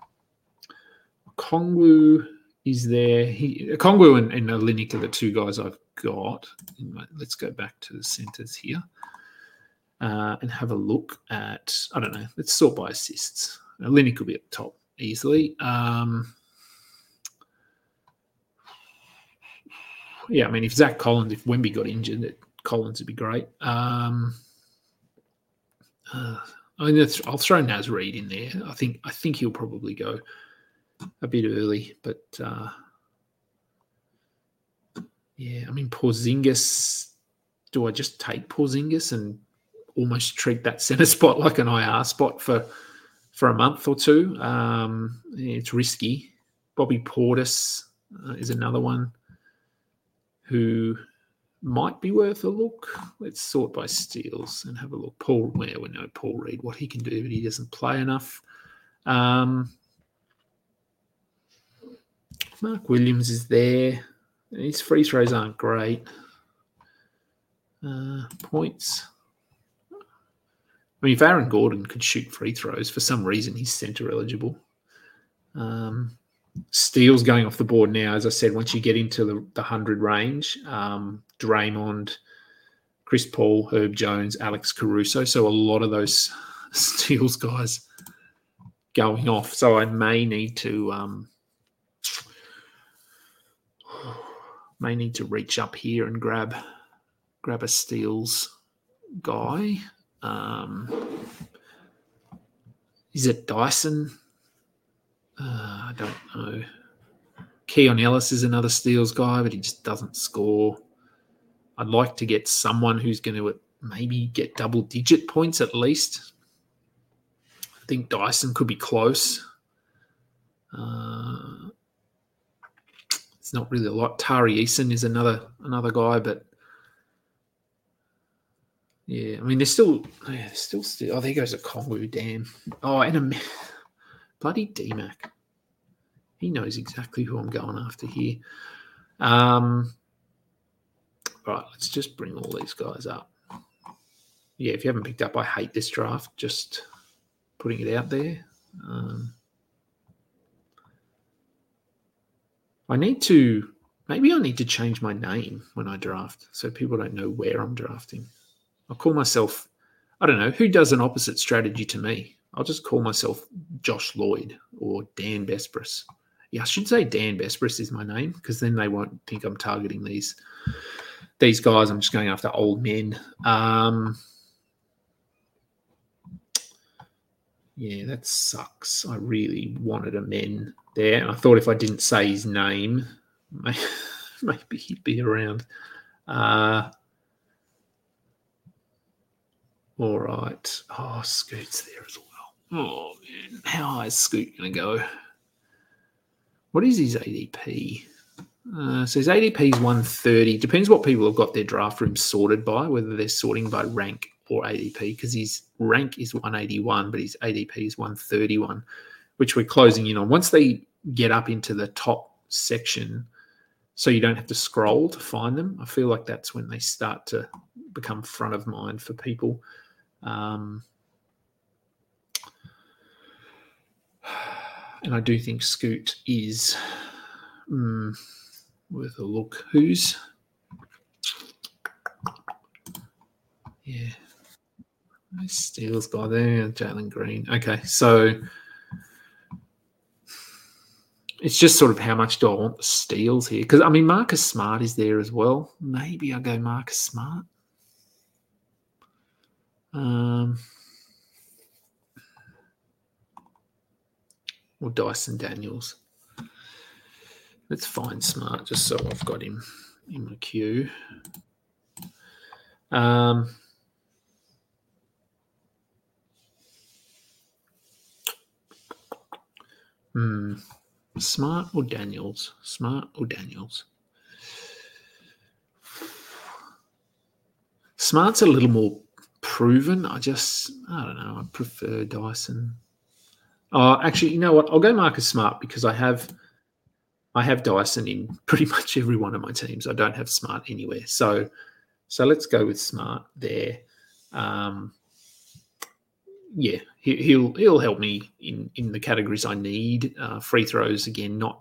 Kongwu is there. He, Kongwu and, and Olynyk are the two guys I've got. Let's go back to the centres here. Uh, and have a look at, I don't know, let's sort by assists. Olynyk will be at the top easily. Um, yeah, I mean, if Zach Collins, if Wemby got injured, Collins would be great. Um, uh, I mean, I'll throw Naz Reid in there. I think I think he'll probably go a bit early, but uh, yeah, I mean, Porzingis. Do I just take Porzingis and almost treat that centre spot like an I R spot for for a month or two? Um, yeah, it's risky. Bobby Portis uh, is another one who might be worth a look. Let's sort by steals and have a look. Paul, well, we know Paul Reed, what he can do, but he doesn't play enough. Um, Mark Williams is there. His free throws aren't great. Uh, points. I mean, if Aaron Gordon could shoot free throws, for some reason he's centre eligible. Um, steals going off the board now, as I said, once you get into the, the one hundred range, um, Draymond, Chris Paul, Herb Jones, Alex Caruso. So a lot of those steals guys going off. So I may need to um, may need to reach up here and grab grab a steals guy. Um, is it Dyson? Uh, I don't know. Keon Ellis is another steals guy, but he just doesn't score. I'd like to get someone who's going to maybe get double-digit points at least. I think Dyson could be close. Uh, it's not really a lot. Tari Eason is another another guy, but yeah, I mean, they're still, yeah, they're still, still. Oh, there goes a Kongwu, damn. Oh, and a bloody D-Mac. He knows exactly who I'm going after here. Um, Right, let's just bring all these guys up. Yeah, if you haven't picked up, I hate this draft. Just putting it out there. Um, I need to, maybe I need to change my name when I draft so people don't know where I'm drafting. I'll call myself, I don't know, who does an opposite strategy to me? I'll just call myself Josh Lloyd or Dan Besbris. Yeah, I should say Dan Besbris is my name because then they won't think I'm targeting these these guys. I'm just going after old men. Um, yeah, that sucks. I really wanted a men there. And I thought if I didn't say his name, maybe he'd be around. Uh, all right. Oh, Scoot's there as well. Oh, man. How high is Scoot going to go? What is his A D P? Uh, so his A D P is one thirty. Depends what people have got their draft room sorted by, whether they're sorting by rank or A D P, because his rank is one eighty-one, but his A D P is one thirty-one, which we're closing in on. Once they get up into the top section, so you don't have to scroll to find them, I feel like that's when they start to become front of mind for people. Um, and I do think Scoot is mm, worth a look. Who's? Yeah. Nice Steelers guy there, Jalen Green. Okay, so it's just sort of how much do I want the steals here? Because, I mean, Marcus Smart is there as well. Maybe I go Marcus Smart. Um, or Dyson Daniels. Let's find Smart just so I've got him in my queue. Um, hmm. Smart or Daniels? Smart or Daniels? Smart's a little more proven. I just, I don't know. I prefer Dyson. Oh, actually, you know what? I'll go Marcus Smart because I have, I have Dyson in pretty much every one of my teams. I don't have Smart anywhere. So, so let's go with Smart there. Um, yeah, he, he'll he'll help me in, in the categories I need. Uh, free throws again, not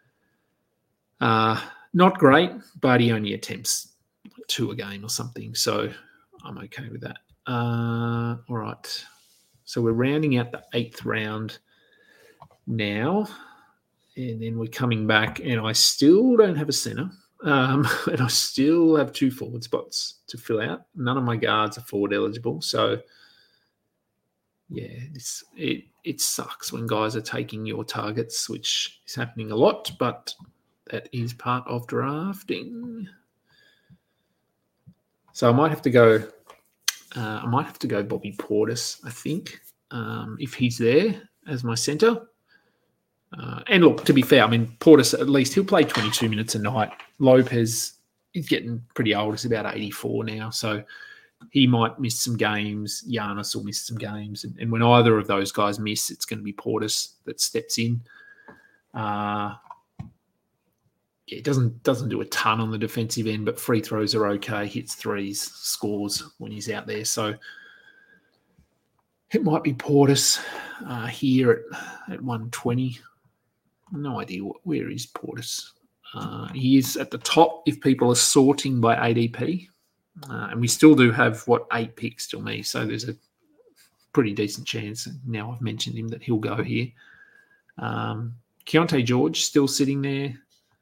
uh, not great, but he only attempts two a game or something, so I'm okay with that. Uh, all right, so we're rounding out the eighth round now, and then we're coming back, and I still don't have a centre, um, and I still have two forward spots to fill out. None of my guards are forward eligible, so. Yeah, it's, it it sucks when guys are taking your targets, which is happening a lot, but that is part of drafting. So I might have to go. Uh, I might have to go Bobby Portis, I think, um, if he's there as my centre. Uh, and look, to be fair, I mean Portis at least he'll play twenty-two minutes a night. Lopez is getting pretty old; he's about eighty-four now, so. He might miss some games. Giannis will miss some games. And, and when either of those guys miss, it's going to be Portis that steps in. Uh, yeah, it doesn't doesn't do a ton on the defensive end, but free throws are okay. Hits threes, scores when he's out there. So it might be Portis uh, here at, at one twenty. No idea what, where is Portis. Uh, he is at the top if people are sorting by A D P. Uh, and we still do have, what, eight picks to me. So there's a pretty decent chance, now I've mentioned him, that he'll go here. Um, Keontae George still sitting there.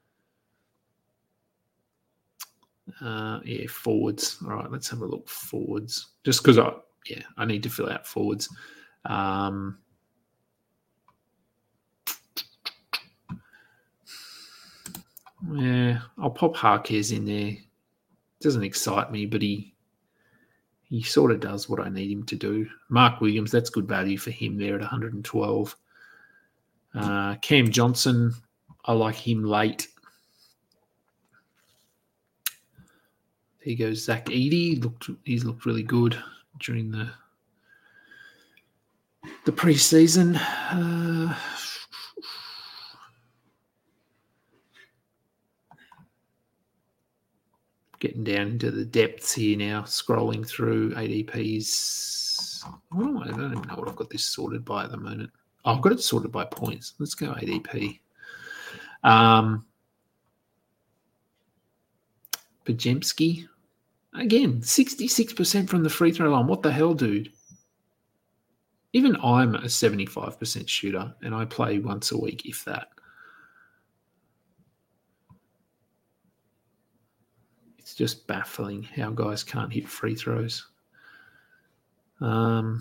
Uh, yeah, forwards. All right, let's have a look. Forwards. Just because, I, yeah, I need to fill out forwards. Um, yeah, I'll pop Harkes in there. Doesn't excite me, but he he sort of does what I need him to do. Mark Williams, that's good value for him there at one hundred twelve. Uh, Cam Johnson, I like him late. There goes Zach Edey. Looked he's looked really good during the the preseason. Uh, Getting down into the depths here now, scrolling through A D Ps. Oh, I don't even know what I've got this sorted by at the moment. Oh, I've got it sorted by points. Let's go A D P. Um, Pajemski. Again, sixty-six percent from the free throw line. What the hell, dude? Even I'm a seventy-five percent shooter, and I play once a week, if that. It's just baffling how guys can't hit free throws. Um,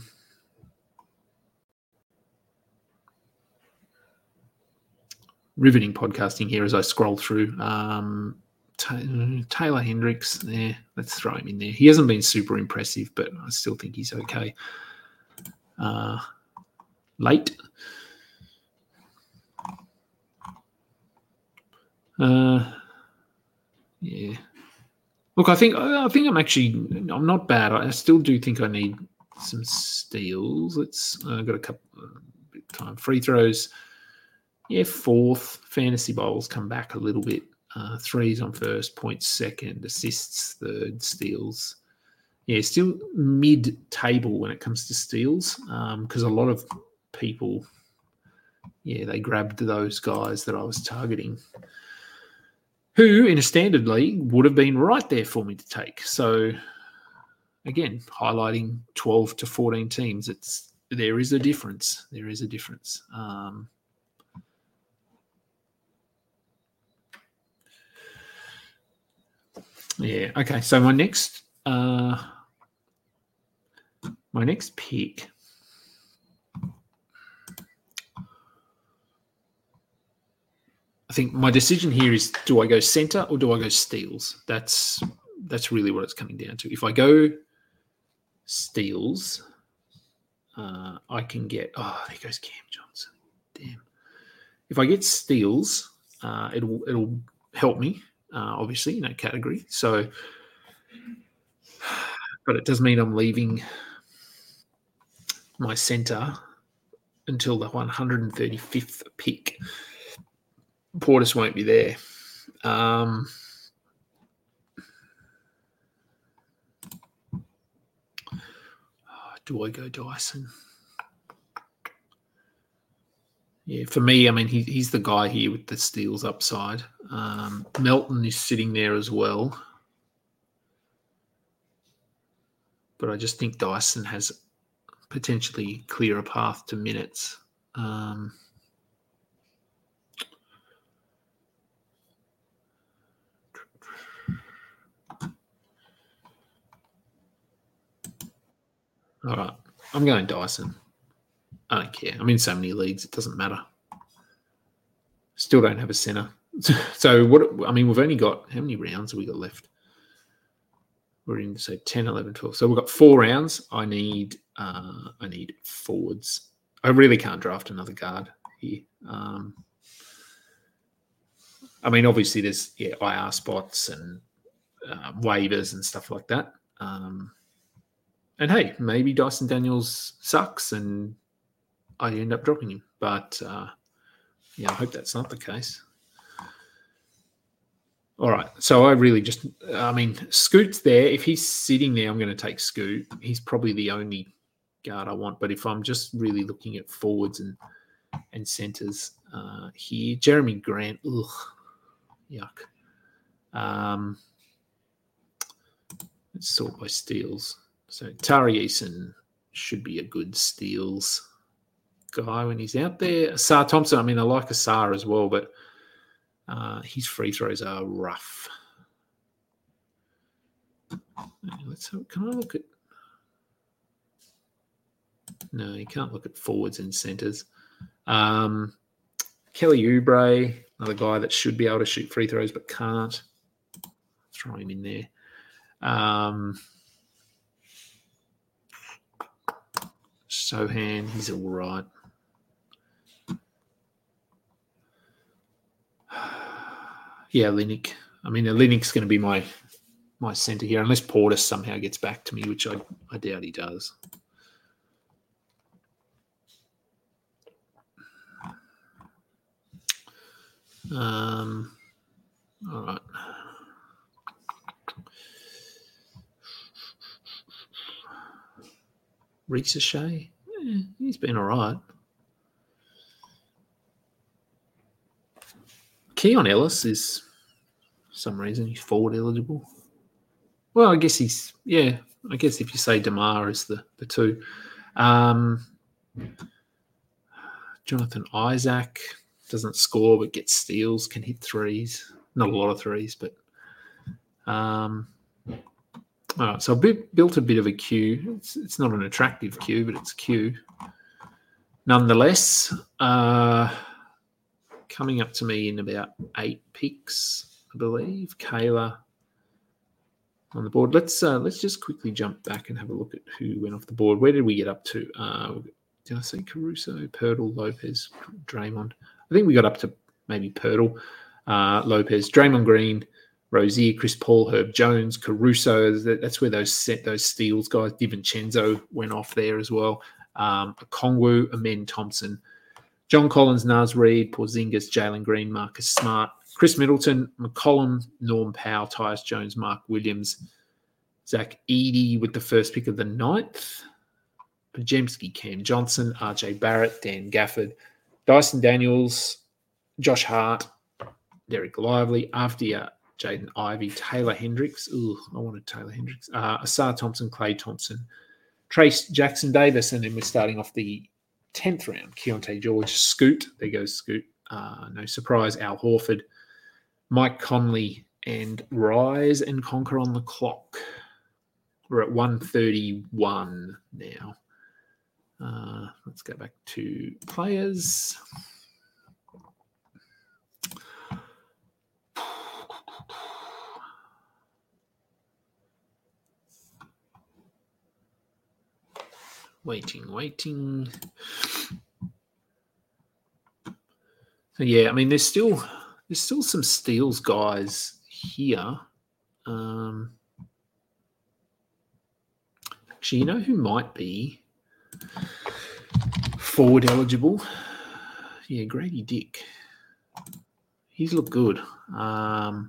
riveting podcasting here as I scroll through. Um, Taylor Hendricks, there, let's throw him in there. He hasn't been super impressive, but I still think he's okay. Uh, late. Uh, yeah. Look, I think I think I'm actually I'm not bad. I still do think I need some steals. Let's. I've uh, got a couple uh, bit of time. Free throws. Yeah, fourth. Fantasy bowls come back a little bit. Uh, threes on first, points second, assists third, steals. Yeah, still mid-table when it comes to steals because um, a lot of people, yeah, they grabbed those guys that I was targeting who in a standard league would have been right there for me to take. So, again, highlighting twelve to fourteen teams, it's there is a difference. There is a difference. Um, yeah, okay. So my next... Uh, My next pick, I think my decision here is: do I go center or do I go steals? That's that's really what it's coming down to. If I go steals, uh, I can get. Oh, there goes Cam Johnson. Damn. If I get steals, uh, it'll it'll help me, uh, obviously, in that category. So, but it does mean I'm leaving my center until the one hundred thirty-fifth pick. Portis won't be there. Um, do I go Dyson? Yeah, for me, I mean, he, he's the guy here with the steals upside. Um, Melton is sitting there as well. But I just think Dyson has potentially clear a path to minutes. Um, all right, I'm going Dyson. I don't care. I'm in so many leagues, it doesn't matter. Still don't have a center. So what? I mean, we've only got, how many rounds have we got left? We're in, so ten, eleven, twelve. So we've got four rounds. I need uh, I need forwards. I really can't draft another guard here. Um, I mean, obviously there's yeah I R spots and uh, waivers and stuff like that. Um, and hey, maybe Dyson Daniels sucks and I end up dropping him. But uh, yeah, I hope that's not the case. All right, so I really just, I mean, Scoot's there. If he's sitting there, I'm going to take Scoot. He's probably the only guard I want. But if I'm just really looking at forwards and and centers uh, here, Jeremy Grant, ugh, yuck. Um, let's sort by steals. So Tari Eason should be a good steals guy when he's out there. Asar Thompson, I mean, I like Asar as well, but Uh, his free throws are rough. Let's have, can I look at? No, you can't look at forwards and centers. Um, Kelly Oubre, another guy that should be able to shoot free throws but can't. Throw him in there. Um, Sohan, he's all right. Yeah, Linux. I mean, Linux going to be my my center here, unless Portis somehow gets back to me, which I, I doubt he does. Um, all right. Reece Shea, eh, he's been all right. Keon Ellis is, for some reason, he's forward eligible. Well, I guess he's, yeah, I guess if you say DeMar is the, the two. Um, Jonathan Isaac doesn't score but gets steals, can hit threes. Not a lot of threes, but... Um, all right, so I bit, built a bit of a queue. It's, it's not an attractive queue, but it's a queue. Nonetheless, uh, coming up to me in about eight picks, I believe. Kayla on the board. Let's uh, let's just quickly jump back and have a look at who went off the board. Where did we get up to? Uh, did I say Caruso, Pirtle, Lopez, Draymond? I think we got up to maybe Pirtle, uh, Lopez, Draymond Green, Rozier, Chris Paul, Herb Jones, Caruso. That's where those set those steals guys. DiVincenzo went off there as well. Um, Okongwu, Amen Thompson, John Collins, Naz Reid, Porzingis, Jalen Green, Marcus Smart, Chris Middleton, McCollum, Norm Powell, Tyus Jones, Mark Williams, Zach Edey with the first pick of the ninth, Pajemski, Cam Johnson, R J Barrett, Dan Gafford, Dyson Daniels, Josh Hart, Derek Lively, Avdia, Jaden Ivey, Taylor Hendricks. Ooh, I wanted Taylor Hendricks. Uh, Asar Thompson, Clay Thompson, Trace Jackson Davis, and then we're starting off the tenth round. Keontae George, Scoot. There goes Scoot. Uh, no surprise. Al Horford, Mike Conley, and Rise and Conquer on the clock. We're at one thirty-one now. Uh, let's go back to players. Waiting, waiting. So yeah, I mean, there's still there's still some steals guys here. Um, actually, you know who might be forward eligible? Yeah, Grady Dick. He's looked good. Um,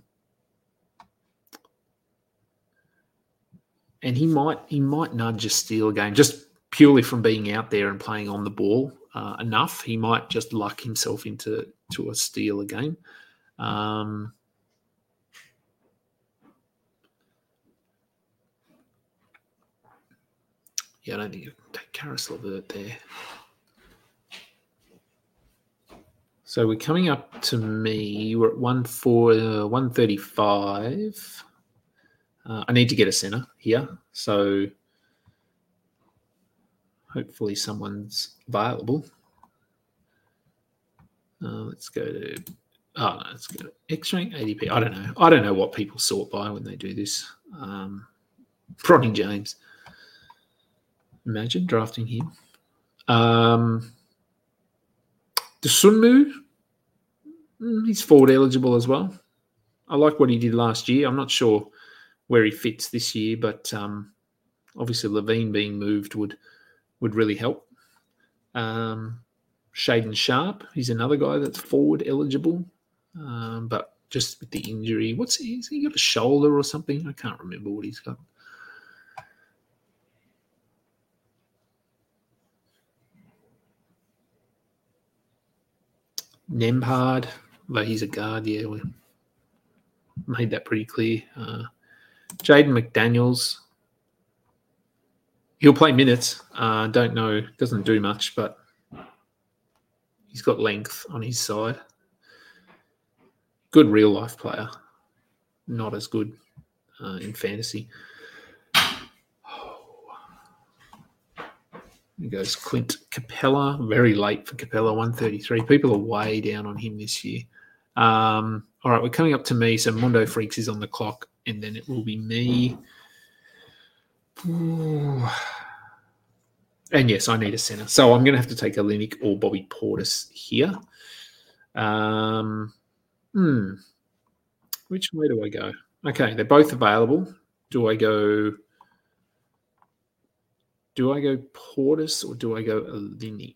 and he might he might nudge a steal game just purely from being out there and playing on the ball uh, enough. He might just luck himself into to a steal a game. Um, yeah, I don't think you can take Karis LeVert there. So we're coming up to me. We're at one four, uh, one thirty-five. Uh, I need to get a center here. So hopefully someone's available. Uh, let's go to, oh no, let's go to X-Rank A D P. I don't know. I don't know what people sort by when they do this. Um, Bronny James. Imagine drafting him. Um, Dosunmu, he's forward eligible as well. I like what he did last year. I'm not sure where he fits this year, but um, obviously Levine being moved would would really help. Um, Shaden Sharp, he's another guy that's forward eligible, um, but just with the injury. What's he? Has he got a shoulder or something? I can't remember what he's got. Nembhard, but he's a guard, yeah, we made that pretty clear. Uh, Jaden McDaniels, he'll play minutes. Uh, don't know, doesn't do much, but he's got length on his side. Good real life player, not as good uh, in fantasy. There goes Clint Capella, very late for Capella, one thirty-three. People are way down on him this year. Um, all right, we're coming up to me. So Mondo Freaks is on the clock, and then it will be me. Ooh. And yes, I need a center. So I'm going to have to take a Olynyk or Bobby Portis here. Um, hmm. Which way do I go? Okay, they're both available. Do I go... Do I go Portis or do I go Olynyk?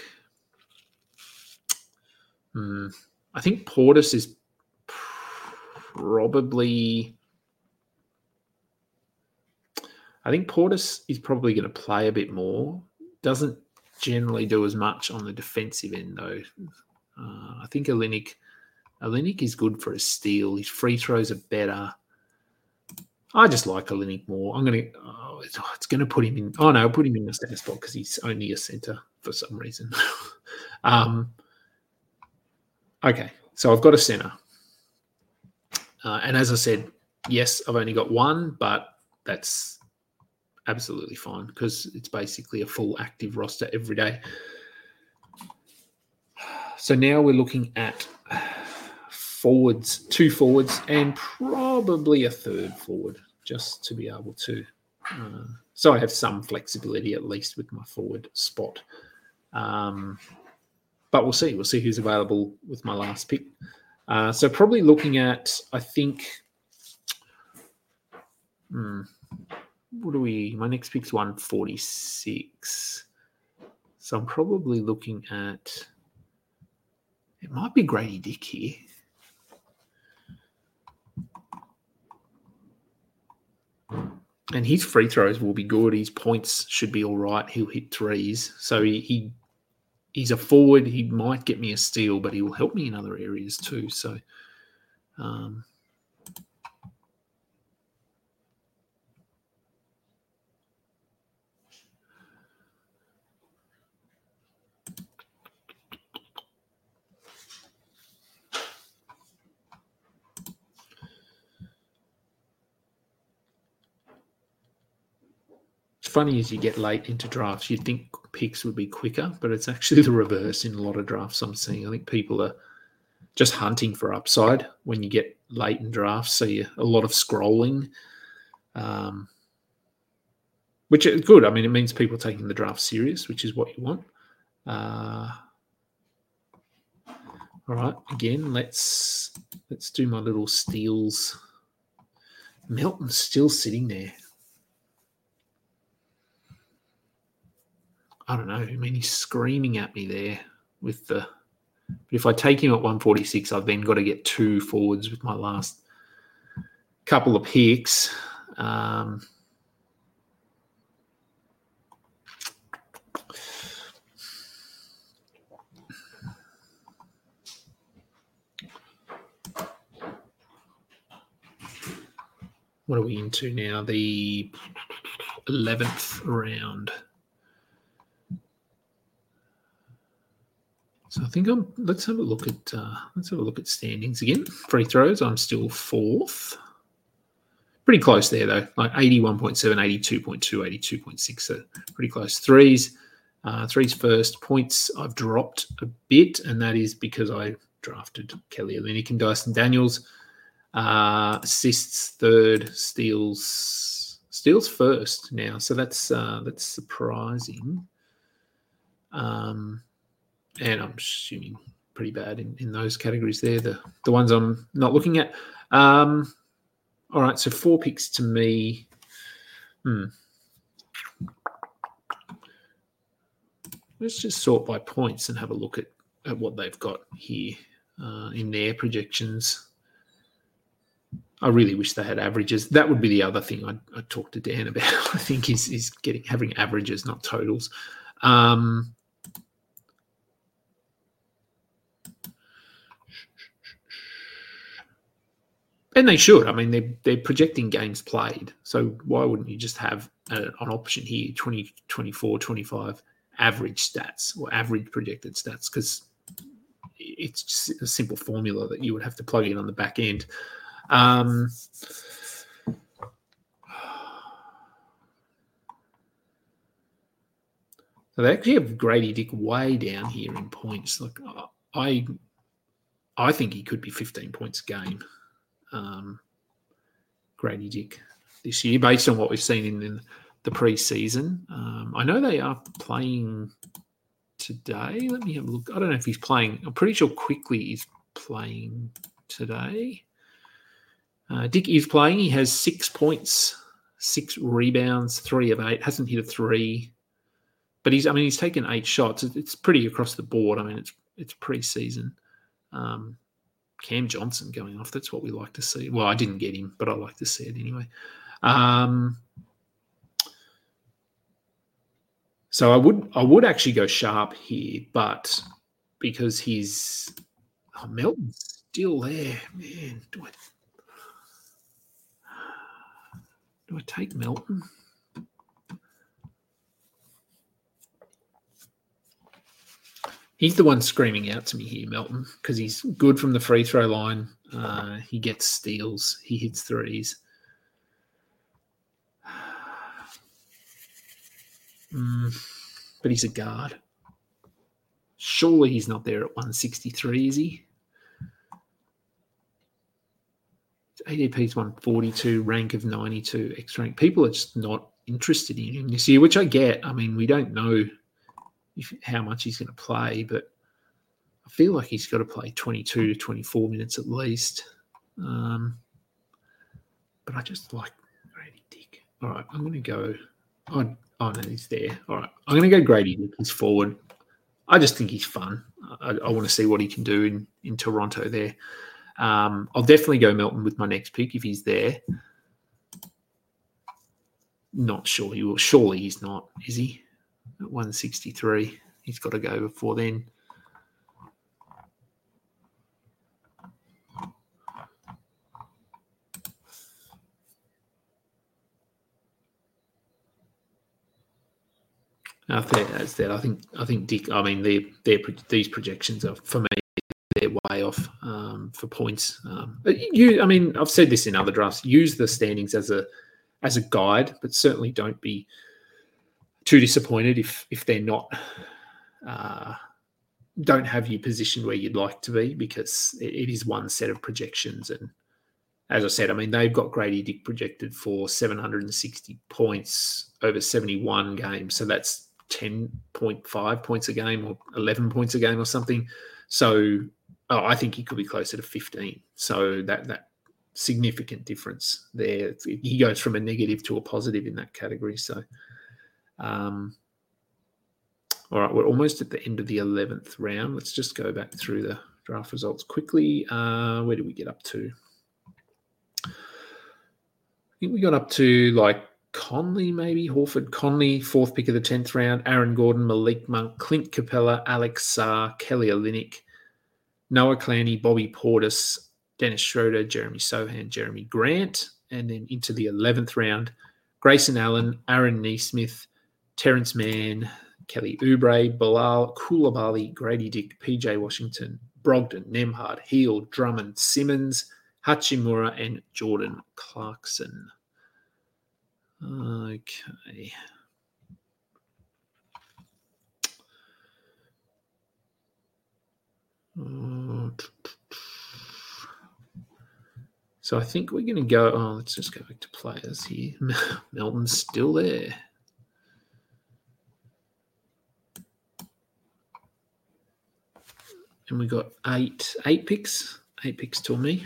Hmm. I think Portis is probably... I think Portis is probably going to play a bit more. Doesn't generally do as much on the defensive end, though. Uh, I think Olynyk, Olynyk is good for a steal. His free throws are better. I just like Olynyk more. I'm going to oh, – it's, oh, it's going to put him in – oh, no, put him in the center spot because he's only a center for some reason. um, okay, so I've got a center. Uh, and as I said, yes, I've only got one, but that's absolutely fine because it's basically a full active roster every day. So now we're looking at forwards, two forwards, and probably a third forward just to be able to. Uh, so I have some flexibility at least with my forward spot. Um, but we'll see. We'll see who's available with my last pick. Uh, so probably looking at, I think, hmm, what do we, my next pick's one forty-six. So I'm probably looking at, it might be Grady Dick here. And his free throws will be good. His points should be all right. He'll hit threes. So he, he he's a forward. He might get me a steal, but he will help me in other areas too. So um, funny as you get late into drafts, you'd think picks would be quicker, but it's actually the reverse in a lot of drafts I'm seeing. I think people are just hunting for upside when you get late in drafts. So you a lot of scrolling, um, which is good. I mean, it means people taking the draft serious, which is what you want. Uh, all right, again, let's let's do my little steals. Melton's still sitting there. I don't know. I mean, he's screaming at me there with the. But if I take him at one forty-six, I've then got to get two forwards with my last couple of picks. Um, what are we into now? The eleventh round. So I think I'm. Let's have a look at. Uh, let's have a look at standings again. Free throws. I'm still fourth. Pretty close there though. Like eighty-one point seven, eighty-two point two, eighty-two point six. So pretty close. Threes. Uh, threes first. Points I've dropped a bit, and that is because I drafted Kelly Olynyk and Dyson Daniels. Uh, assists third. Steals. Steals first now. So that's uh, that's surprising. Um. And I'm assuming pretty bad in, in those categories there, the, the ones I'm not looking at. Um, all right, so four picks to me. Hmm. Let's just sort by points and have a look at, at what they've got here uh, in their projections. I really wish they had averages. That would be the other thing I'd, I'd talk to Dan about, I think, is, is getting having averages, not totals. Um And they should. I mean, they're, they're projecting games played. So why wouldn't you just have a, an option here, twenty, twenty-four, twenty-five average stats or average projected stats? Because it's just a simple formula that you would have to plug in on the back end. Um, so they actually have Grady Dick way down here in points. Like I, I think he could be fifteen points a game. Um, Grady Dick this year, based on what we've seen in, in the pre-season. Um, I know they are playing today. Let me have a look. I don't know if he's playing. I'm pretty sure Quickly is playing today. Uh, Dick is playing. He has six points, six rebounds, three of eight. Hasn't hit a three, but he's. I mean, he's taken eight shots. It's pretty across the board. I mean, it's it's pre-season. Um, Cam Johnson going off. That's what we like to see. Well, I didn't get him, but I like to see it anyway. Um, So I would I would actually go Sharp here, but because he's oh, Melton's still there, man. Do I do I take Melton? He's the one screaming out to me here, Melton, because he's good from the free throw line. Uh, he gets steals. He hits threes. Mm, but he's a guard. Surely he's not there at one sixty-three, is he? A D P's one forty-two, rank of ninety-two, X rank. People are just not interested in him this year, which I get. I mean, we don't know if, how much he's going to play, but I feel like he's got to play twenty-two to twenty-four minutes at least. Um, but I just like Grady Dick. All right, I'm going to go. Oh, oh, no, he's there. All right, I'm going to go Grady Dick. He's forward. I just think he's fun. I, I want to see what he can do in, in Toronto there. Um, I'll definitely go Melton with my next pick if he's there. Not sure he will. Surely he's not, is he? At one sixty-three. He's got to go before then. I think that's that. I think I think Dick. I mean, they they these projections are for me they're way off um, for points. Um, you, I mean, I've said this in other drafts. Use the standings as a as a guide, but certainly don't be too disappointed if if they're not uh, don't have you positioned where you'd like to be, because it, it is one set of projections. And as I said, I mean, they've got Grady Dick projected for seven hundred sixty points over seventy-one games, so that's ten point five points a game or eleven points a game or something. So oh, I think he could be closer to fifteen. So that that significant difference there. He goes from a negative to a positive in that category. So, um, all right, we're almost at the end of the eleventh round. Let's just go back through the draft results quickly. Uh, where did we get up to? I think we got up to like Conley, maybe Horford Conley, fourth pick of the tenth round. Aaron Gordon, Malik Monk, Clint Capella, Alex Sarr, Kelly Olynyk, Noah Clancy, Bobby Portis, Dennis Schroeder, Jeremy Sohan, Jeremy Grant, and then into the eleventh round, Grayson Allen, Aaron Neesmith, Terrence Mann, Kelly Oubre, Bilal Coulibaly, Grady Dick, P J Washington, Brogdon, Nembhard, Heel, Drummond, Simmons, Hachimura, and Jordan Clarkson. Okay. So I think we're going to go, oh, let's just go back to players here. Melton's still there. And we got eight, eight picks, eight picks to me.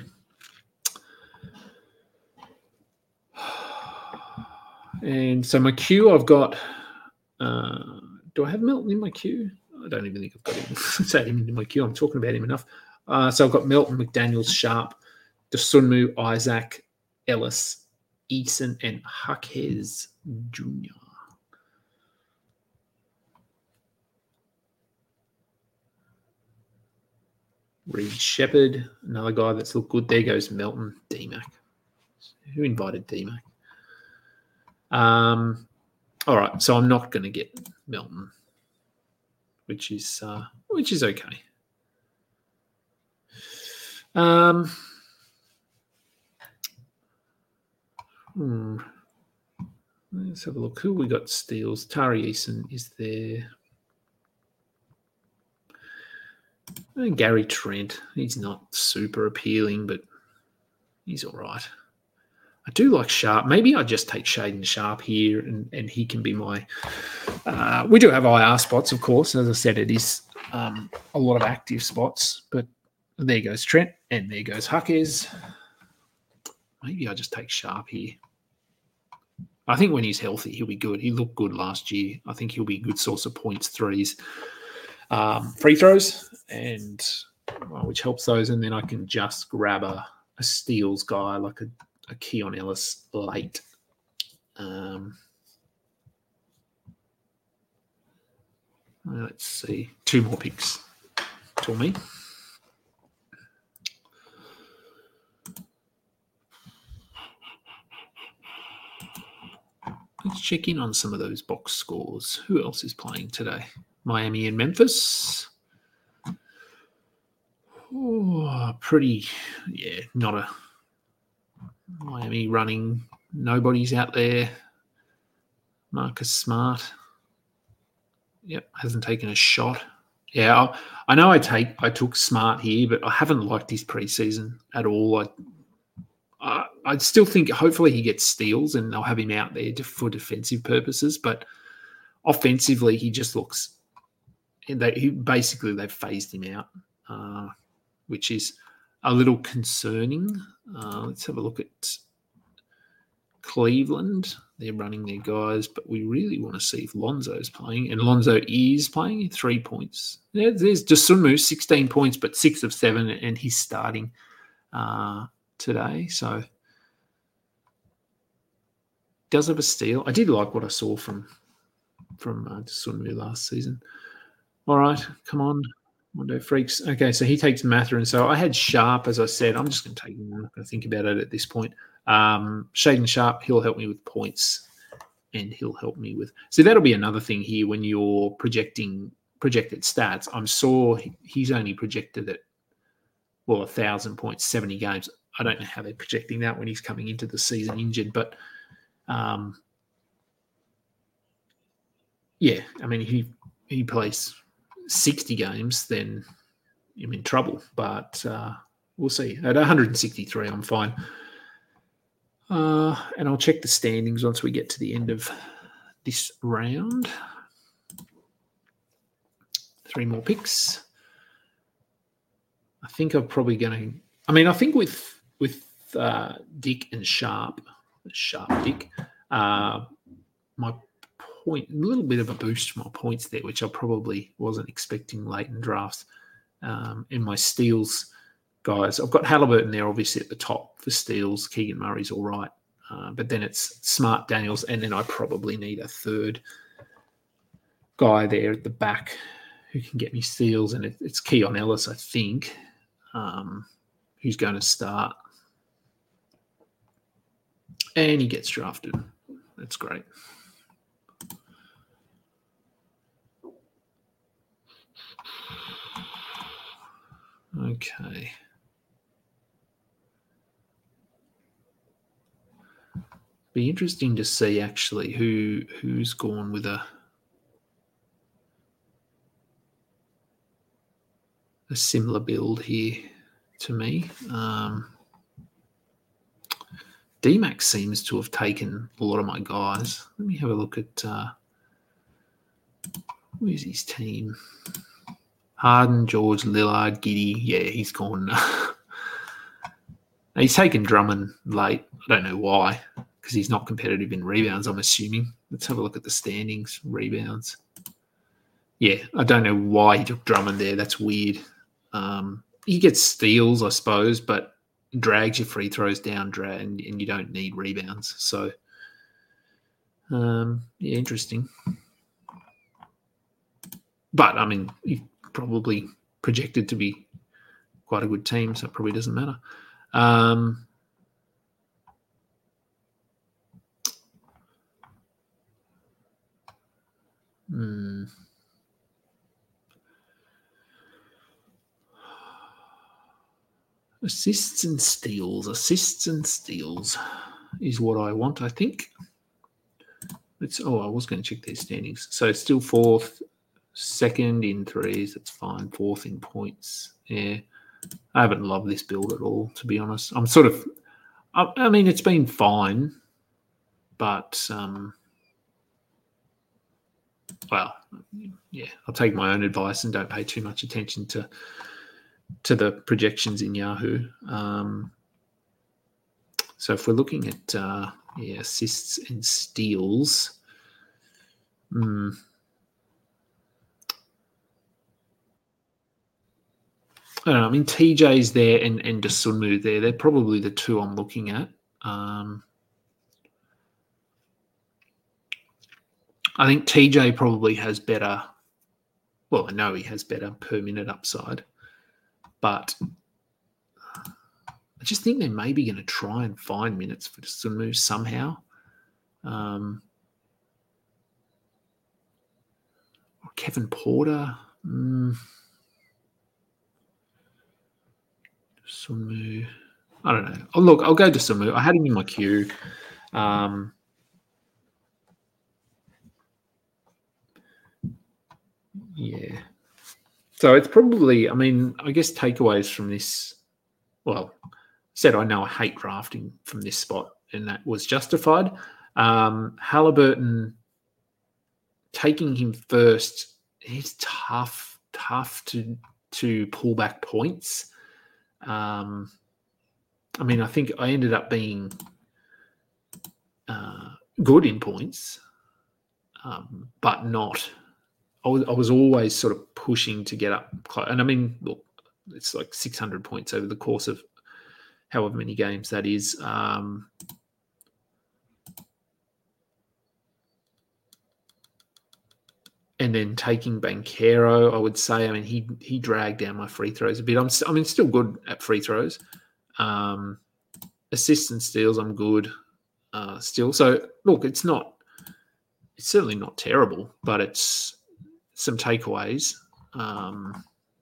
And so my queue, I've got, uh, do I have Melton in my queue? I don't even think I've got him. Say him in my queue. I'm talking about him enough. Uh, so I've got Melton, McDaniels, Sharp, Dosunmu, Isaac, Ellis, Eason, and Jaquez Junior Reed Shepherd, another guy that's looked good. There goes Melton, D-Mac. Who invited D-Mac? Um, all right, so I'm not going to get Melton, which is uh, which is okay. Um, hmm. Let's have a look. Who we got steals? Tari Eason is there. And Gary Trent. He's not super appealing, but he's all right. I do like Sharp. Maybe I just take Shaden Sharp here, and, and he can be my. Uh, we do have I R spots, of course. As I said, it is um, a lot of active spots. But there goes Trent, and there goes Jaquez. Maybe I just take Sharp here. I think when he's healthy, he'll be good. He looked good last year. I think he'll be a good source of points, threes, um, free throws, and well, which helps those. And then I can just grab a, a steals guy like a. a Keon Ellis late. Um, Let's see. Two more picks for me. Let's check in on some of those box scores. Who else is playing today? Miami and Memphis. Oh, pretty, yeah, not a Miami running. Nobody's out there. Marcus Smart. Yep, hasn't taken a shot. Yeah, I, I know I take I took Smart here, but I haven't liked his preseason at all. I, I I still think hopefully he gets steals and they'll have him out there for defensive purposes, but offensively he just looks. They, he basically they've phased him out, uh, which is a little concerning. Uh, let's have a look at Cleveland. They're running their guys, but we really want to see if Lonzo's playing. And Lonzo is playing three points. Yeah, there's Dosunmu, sixteen points, but six of seven, and he's starting uh, today. So does have a steal. I did like what I saw from from uh, Dosunmu last season. All right, come on. Mondo Freaks. Okay, so he takes Mather. And so I had Sharp, as I said. I'm just going to take him. I'm not going to think about it at this point. Um, Shaden Sharp, he'll help me with points and he'll help me with. So that'll be another thing here when you're projecting projected stats. I'm sure he's only projected at, well, one thousand points, seventy games. I don't know how they're projecting that when he's coming into the season injured, but um, yeah, I mean, he, he plays sixty games, then I'm in trouble, but uh, we'll see. At one hundred sixty-three, I'm fine. Uh, and I'll check the standings once we get to the end of this round. Three more picks. I think I'm probably going to. I mean, I think with with uh, Dick and Sharp, Sharp Dick, uh, my point, a little bit of a boost for my points there, which I probably wasn't expecting late in drafts. Um, in my steals, guys, I've got Halliburton there, obviously at the top for steals. Keegan Murray's all right, uh, but then it's Smart, Daniels, and then I probably need a third guy there at the back who can get me steals, and it, it's Keon Ellis, I think, um, who's going to start, and he gets drafted. That's great. Okay. Be interesting to see actually who who's gone with a a similar build here to me. Um, D-Max seems to have taken a lot of my guys. Let me have a look at uh, where's his team. Harden, George, Lillard, Giddy. Yeah, he's gone. He's taken Drummond late. I don't know why, because he's not competitive in rebounds, I'm assuming. Let's have a look at the standings, rebounds. Yeah, I don't know why he took Drummond there. That's weird. Um, he gets steals, I suppose, but drags your free throws down, drag, and, and you don't need rebounds. So, um, yeah, interesting. But, I mean, he probably projected to be quite a good team, so it probably doesn't matter. Um, hmm. Assists and steals. Assists and steals is what I want, I think. It's, oh, I was going to check their standings. So it's still fourth, second in threes. That's fine. Fourth in points. Yeah. I haven't loved this build at all, to be honest. I'm sort of, I, I mean, it's been fine, but, um, well, yeah, I'll take my own advice and don't pay too much attention to to the projections in Yahoo. Um, so if we're looking at uh, yeah, assists and steals, hmm, I don't know. I mean, T J's there and, and Dosunmu there. They're probably the two I'm looking at. Um, I think T J probably has better well, I know he has better per minute upside, but I just think they're maybe going to try and find minutes for Sunmu somehow. Um, or Kevin Porter. Mm, Sunmu. I don't know. Oh, look, I'll go to Sunmu. I had him in my queue. Um, yeah. So it's probably, I mean, I guess takeaways from this, well, said I know I hate drafting from this spot, and that was justified. Um, Halliburton, taking him first, it's tough, tough to to pull back points. Um, I mean, I think I ended up being uh, good in points, um, but not. I was, I was always sort of pushing to get up close. And I mean, look, it's like six hundred points over the course of however many games that is. Um, and then taking Banchero, I would say, I mean, he he dragged down my free throws a bit. I'm, I mean, still good at free throws. Um, assists and steals, I'm good uh, still. So, look, it's not, it's certainly not terrible, but it's some takeaways. Um,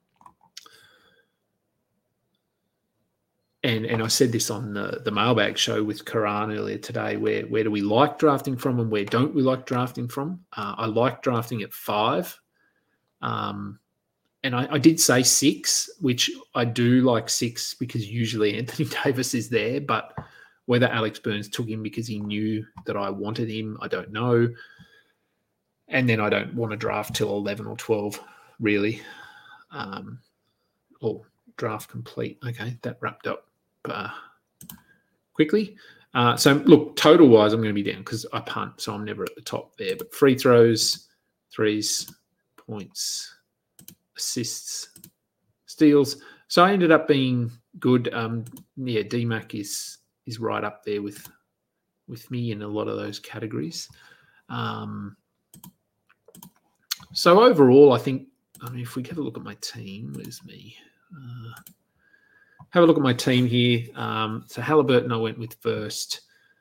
and and I said this on the, the mailbag show with Karan earlier today, where where do we like drafting from and where don't we like drafting from? Uh, I like drafting at five. Um, and I, I did say six, which I do like six because usually Anthony Davis is there, but whether Alex Burns took him because he knew that I wanted him, I don't know. And then I don't want to draft till eleven or twelve, really. Um, or draft complete. Okay, that wrapped up uh, quickly. Uh, so, look, total-wise, I'm going to be down because I punt, so I'm never at the top there. But free throws, threes, points, assists, steals. So I ended up being good. Um, yeah, D MAC is is right up there with with me in a lot of those categories. Um, so overall, I think, I mean, if we have a look at my team, where's me? Uh, have a look at my team here. Um, so Halliburton, I went with first.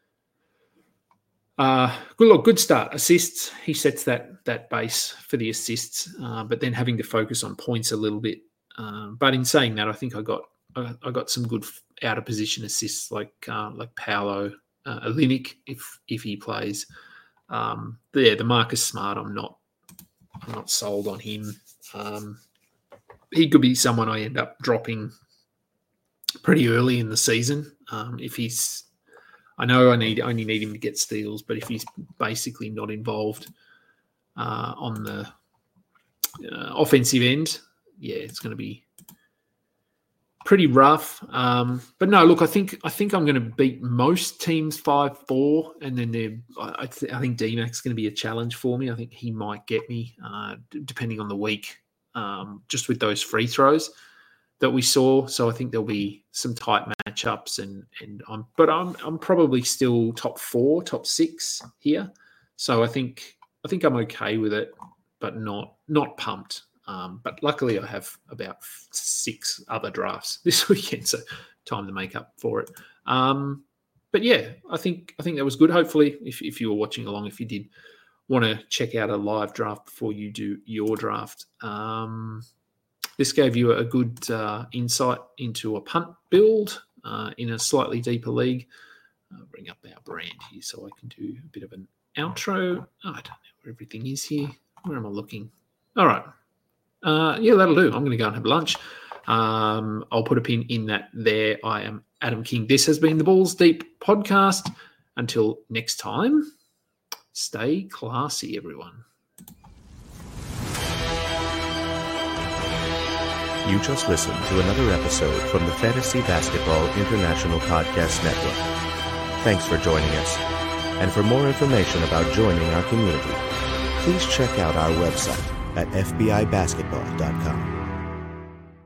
Uh, good look, good start. Assists, he sets that that base for the assists, uh, but then having to focus on points a little bit. Um, but in saying that, I think I got I, I got some good out of position assists like uh, like Paolo, uh, Olynyk if if he plays. Um, yeah, the Marcus Smart, I'm not I'm not sold on him. Um, he could be someone I end up dropping pretty early in the season. Um, if he's, I know I need only need him to get steals, but if he's basically not involved uh, on the uh, offensive end, yeah, it's going to be pretty rough. Um, but no, look, I think I think I'm going to beat most teams five four, and then they're, I, th- I think D MAC's going to be a challenge for me. I think he might get me, uh, d- depending on the week, um, just with those free throws that we saw. So I think there'll be some tight matchups, and and I'm, but I'm I'm probably still top four, top six here. So I think I think I'm okay with it, but not not pumped. Um, but luckily, I have about six other drafts this weekend, so time to make up for it. Um, but yeah, I think I think that was good. Hopefully, if if you were watching along, if you did want to check out a live draft before you do your draft, um, this gave you a good uh, insight into a punt build uh, in a slightly deeper league. I'll bring up our brand here so I can do a bit of an outro. Oh, I don't know where everything is here. Where am I looking? All right. Uh, yeah, that'll do. I'm going to go and have lunch. Um, I'll put a pin in that there. I am Adam King. This has been the Balls Deep podcast. Until next time, stay classy, everyone. You just listened to another episode from the Fantasy Basketball International Podcast Network. Thanks for joining us. And for more information about joining our community, please check out our website at f b i basketball dot com.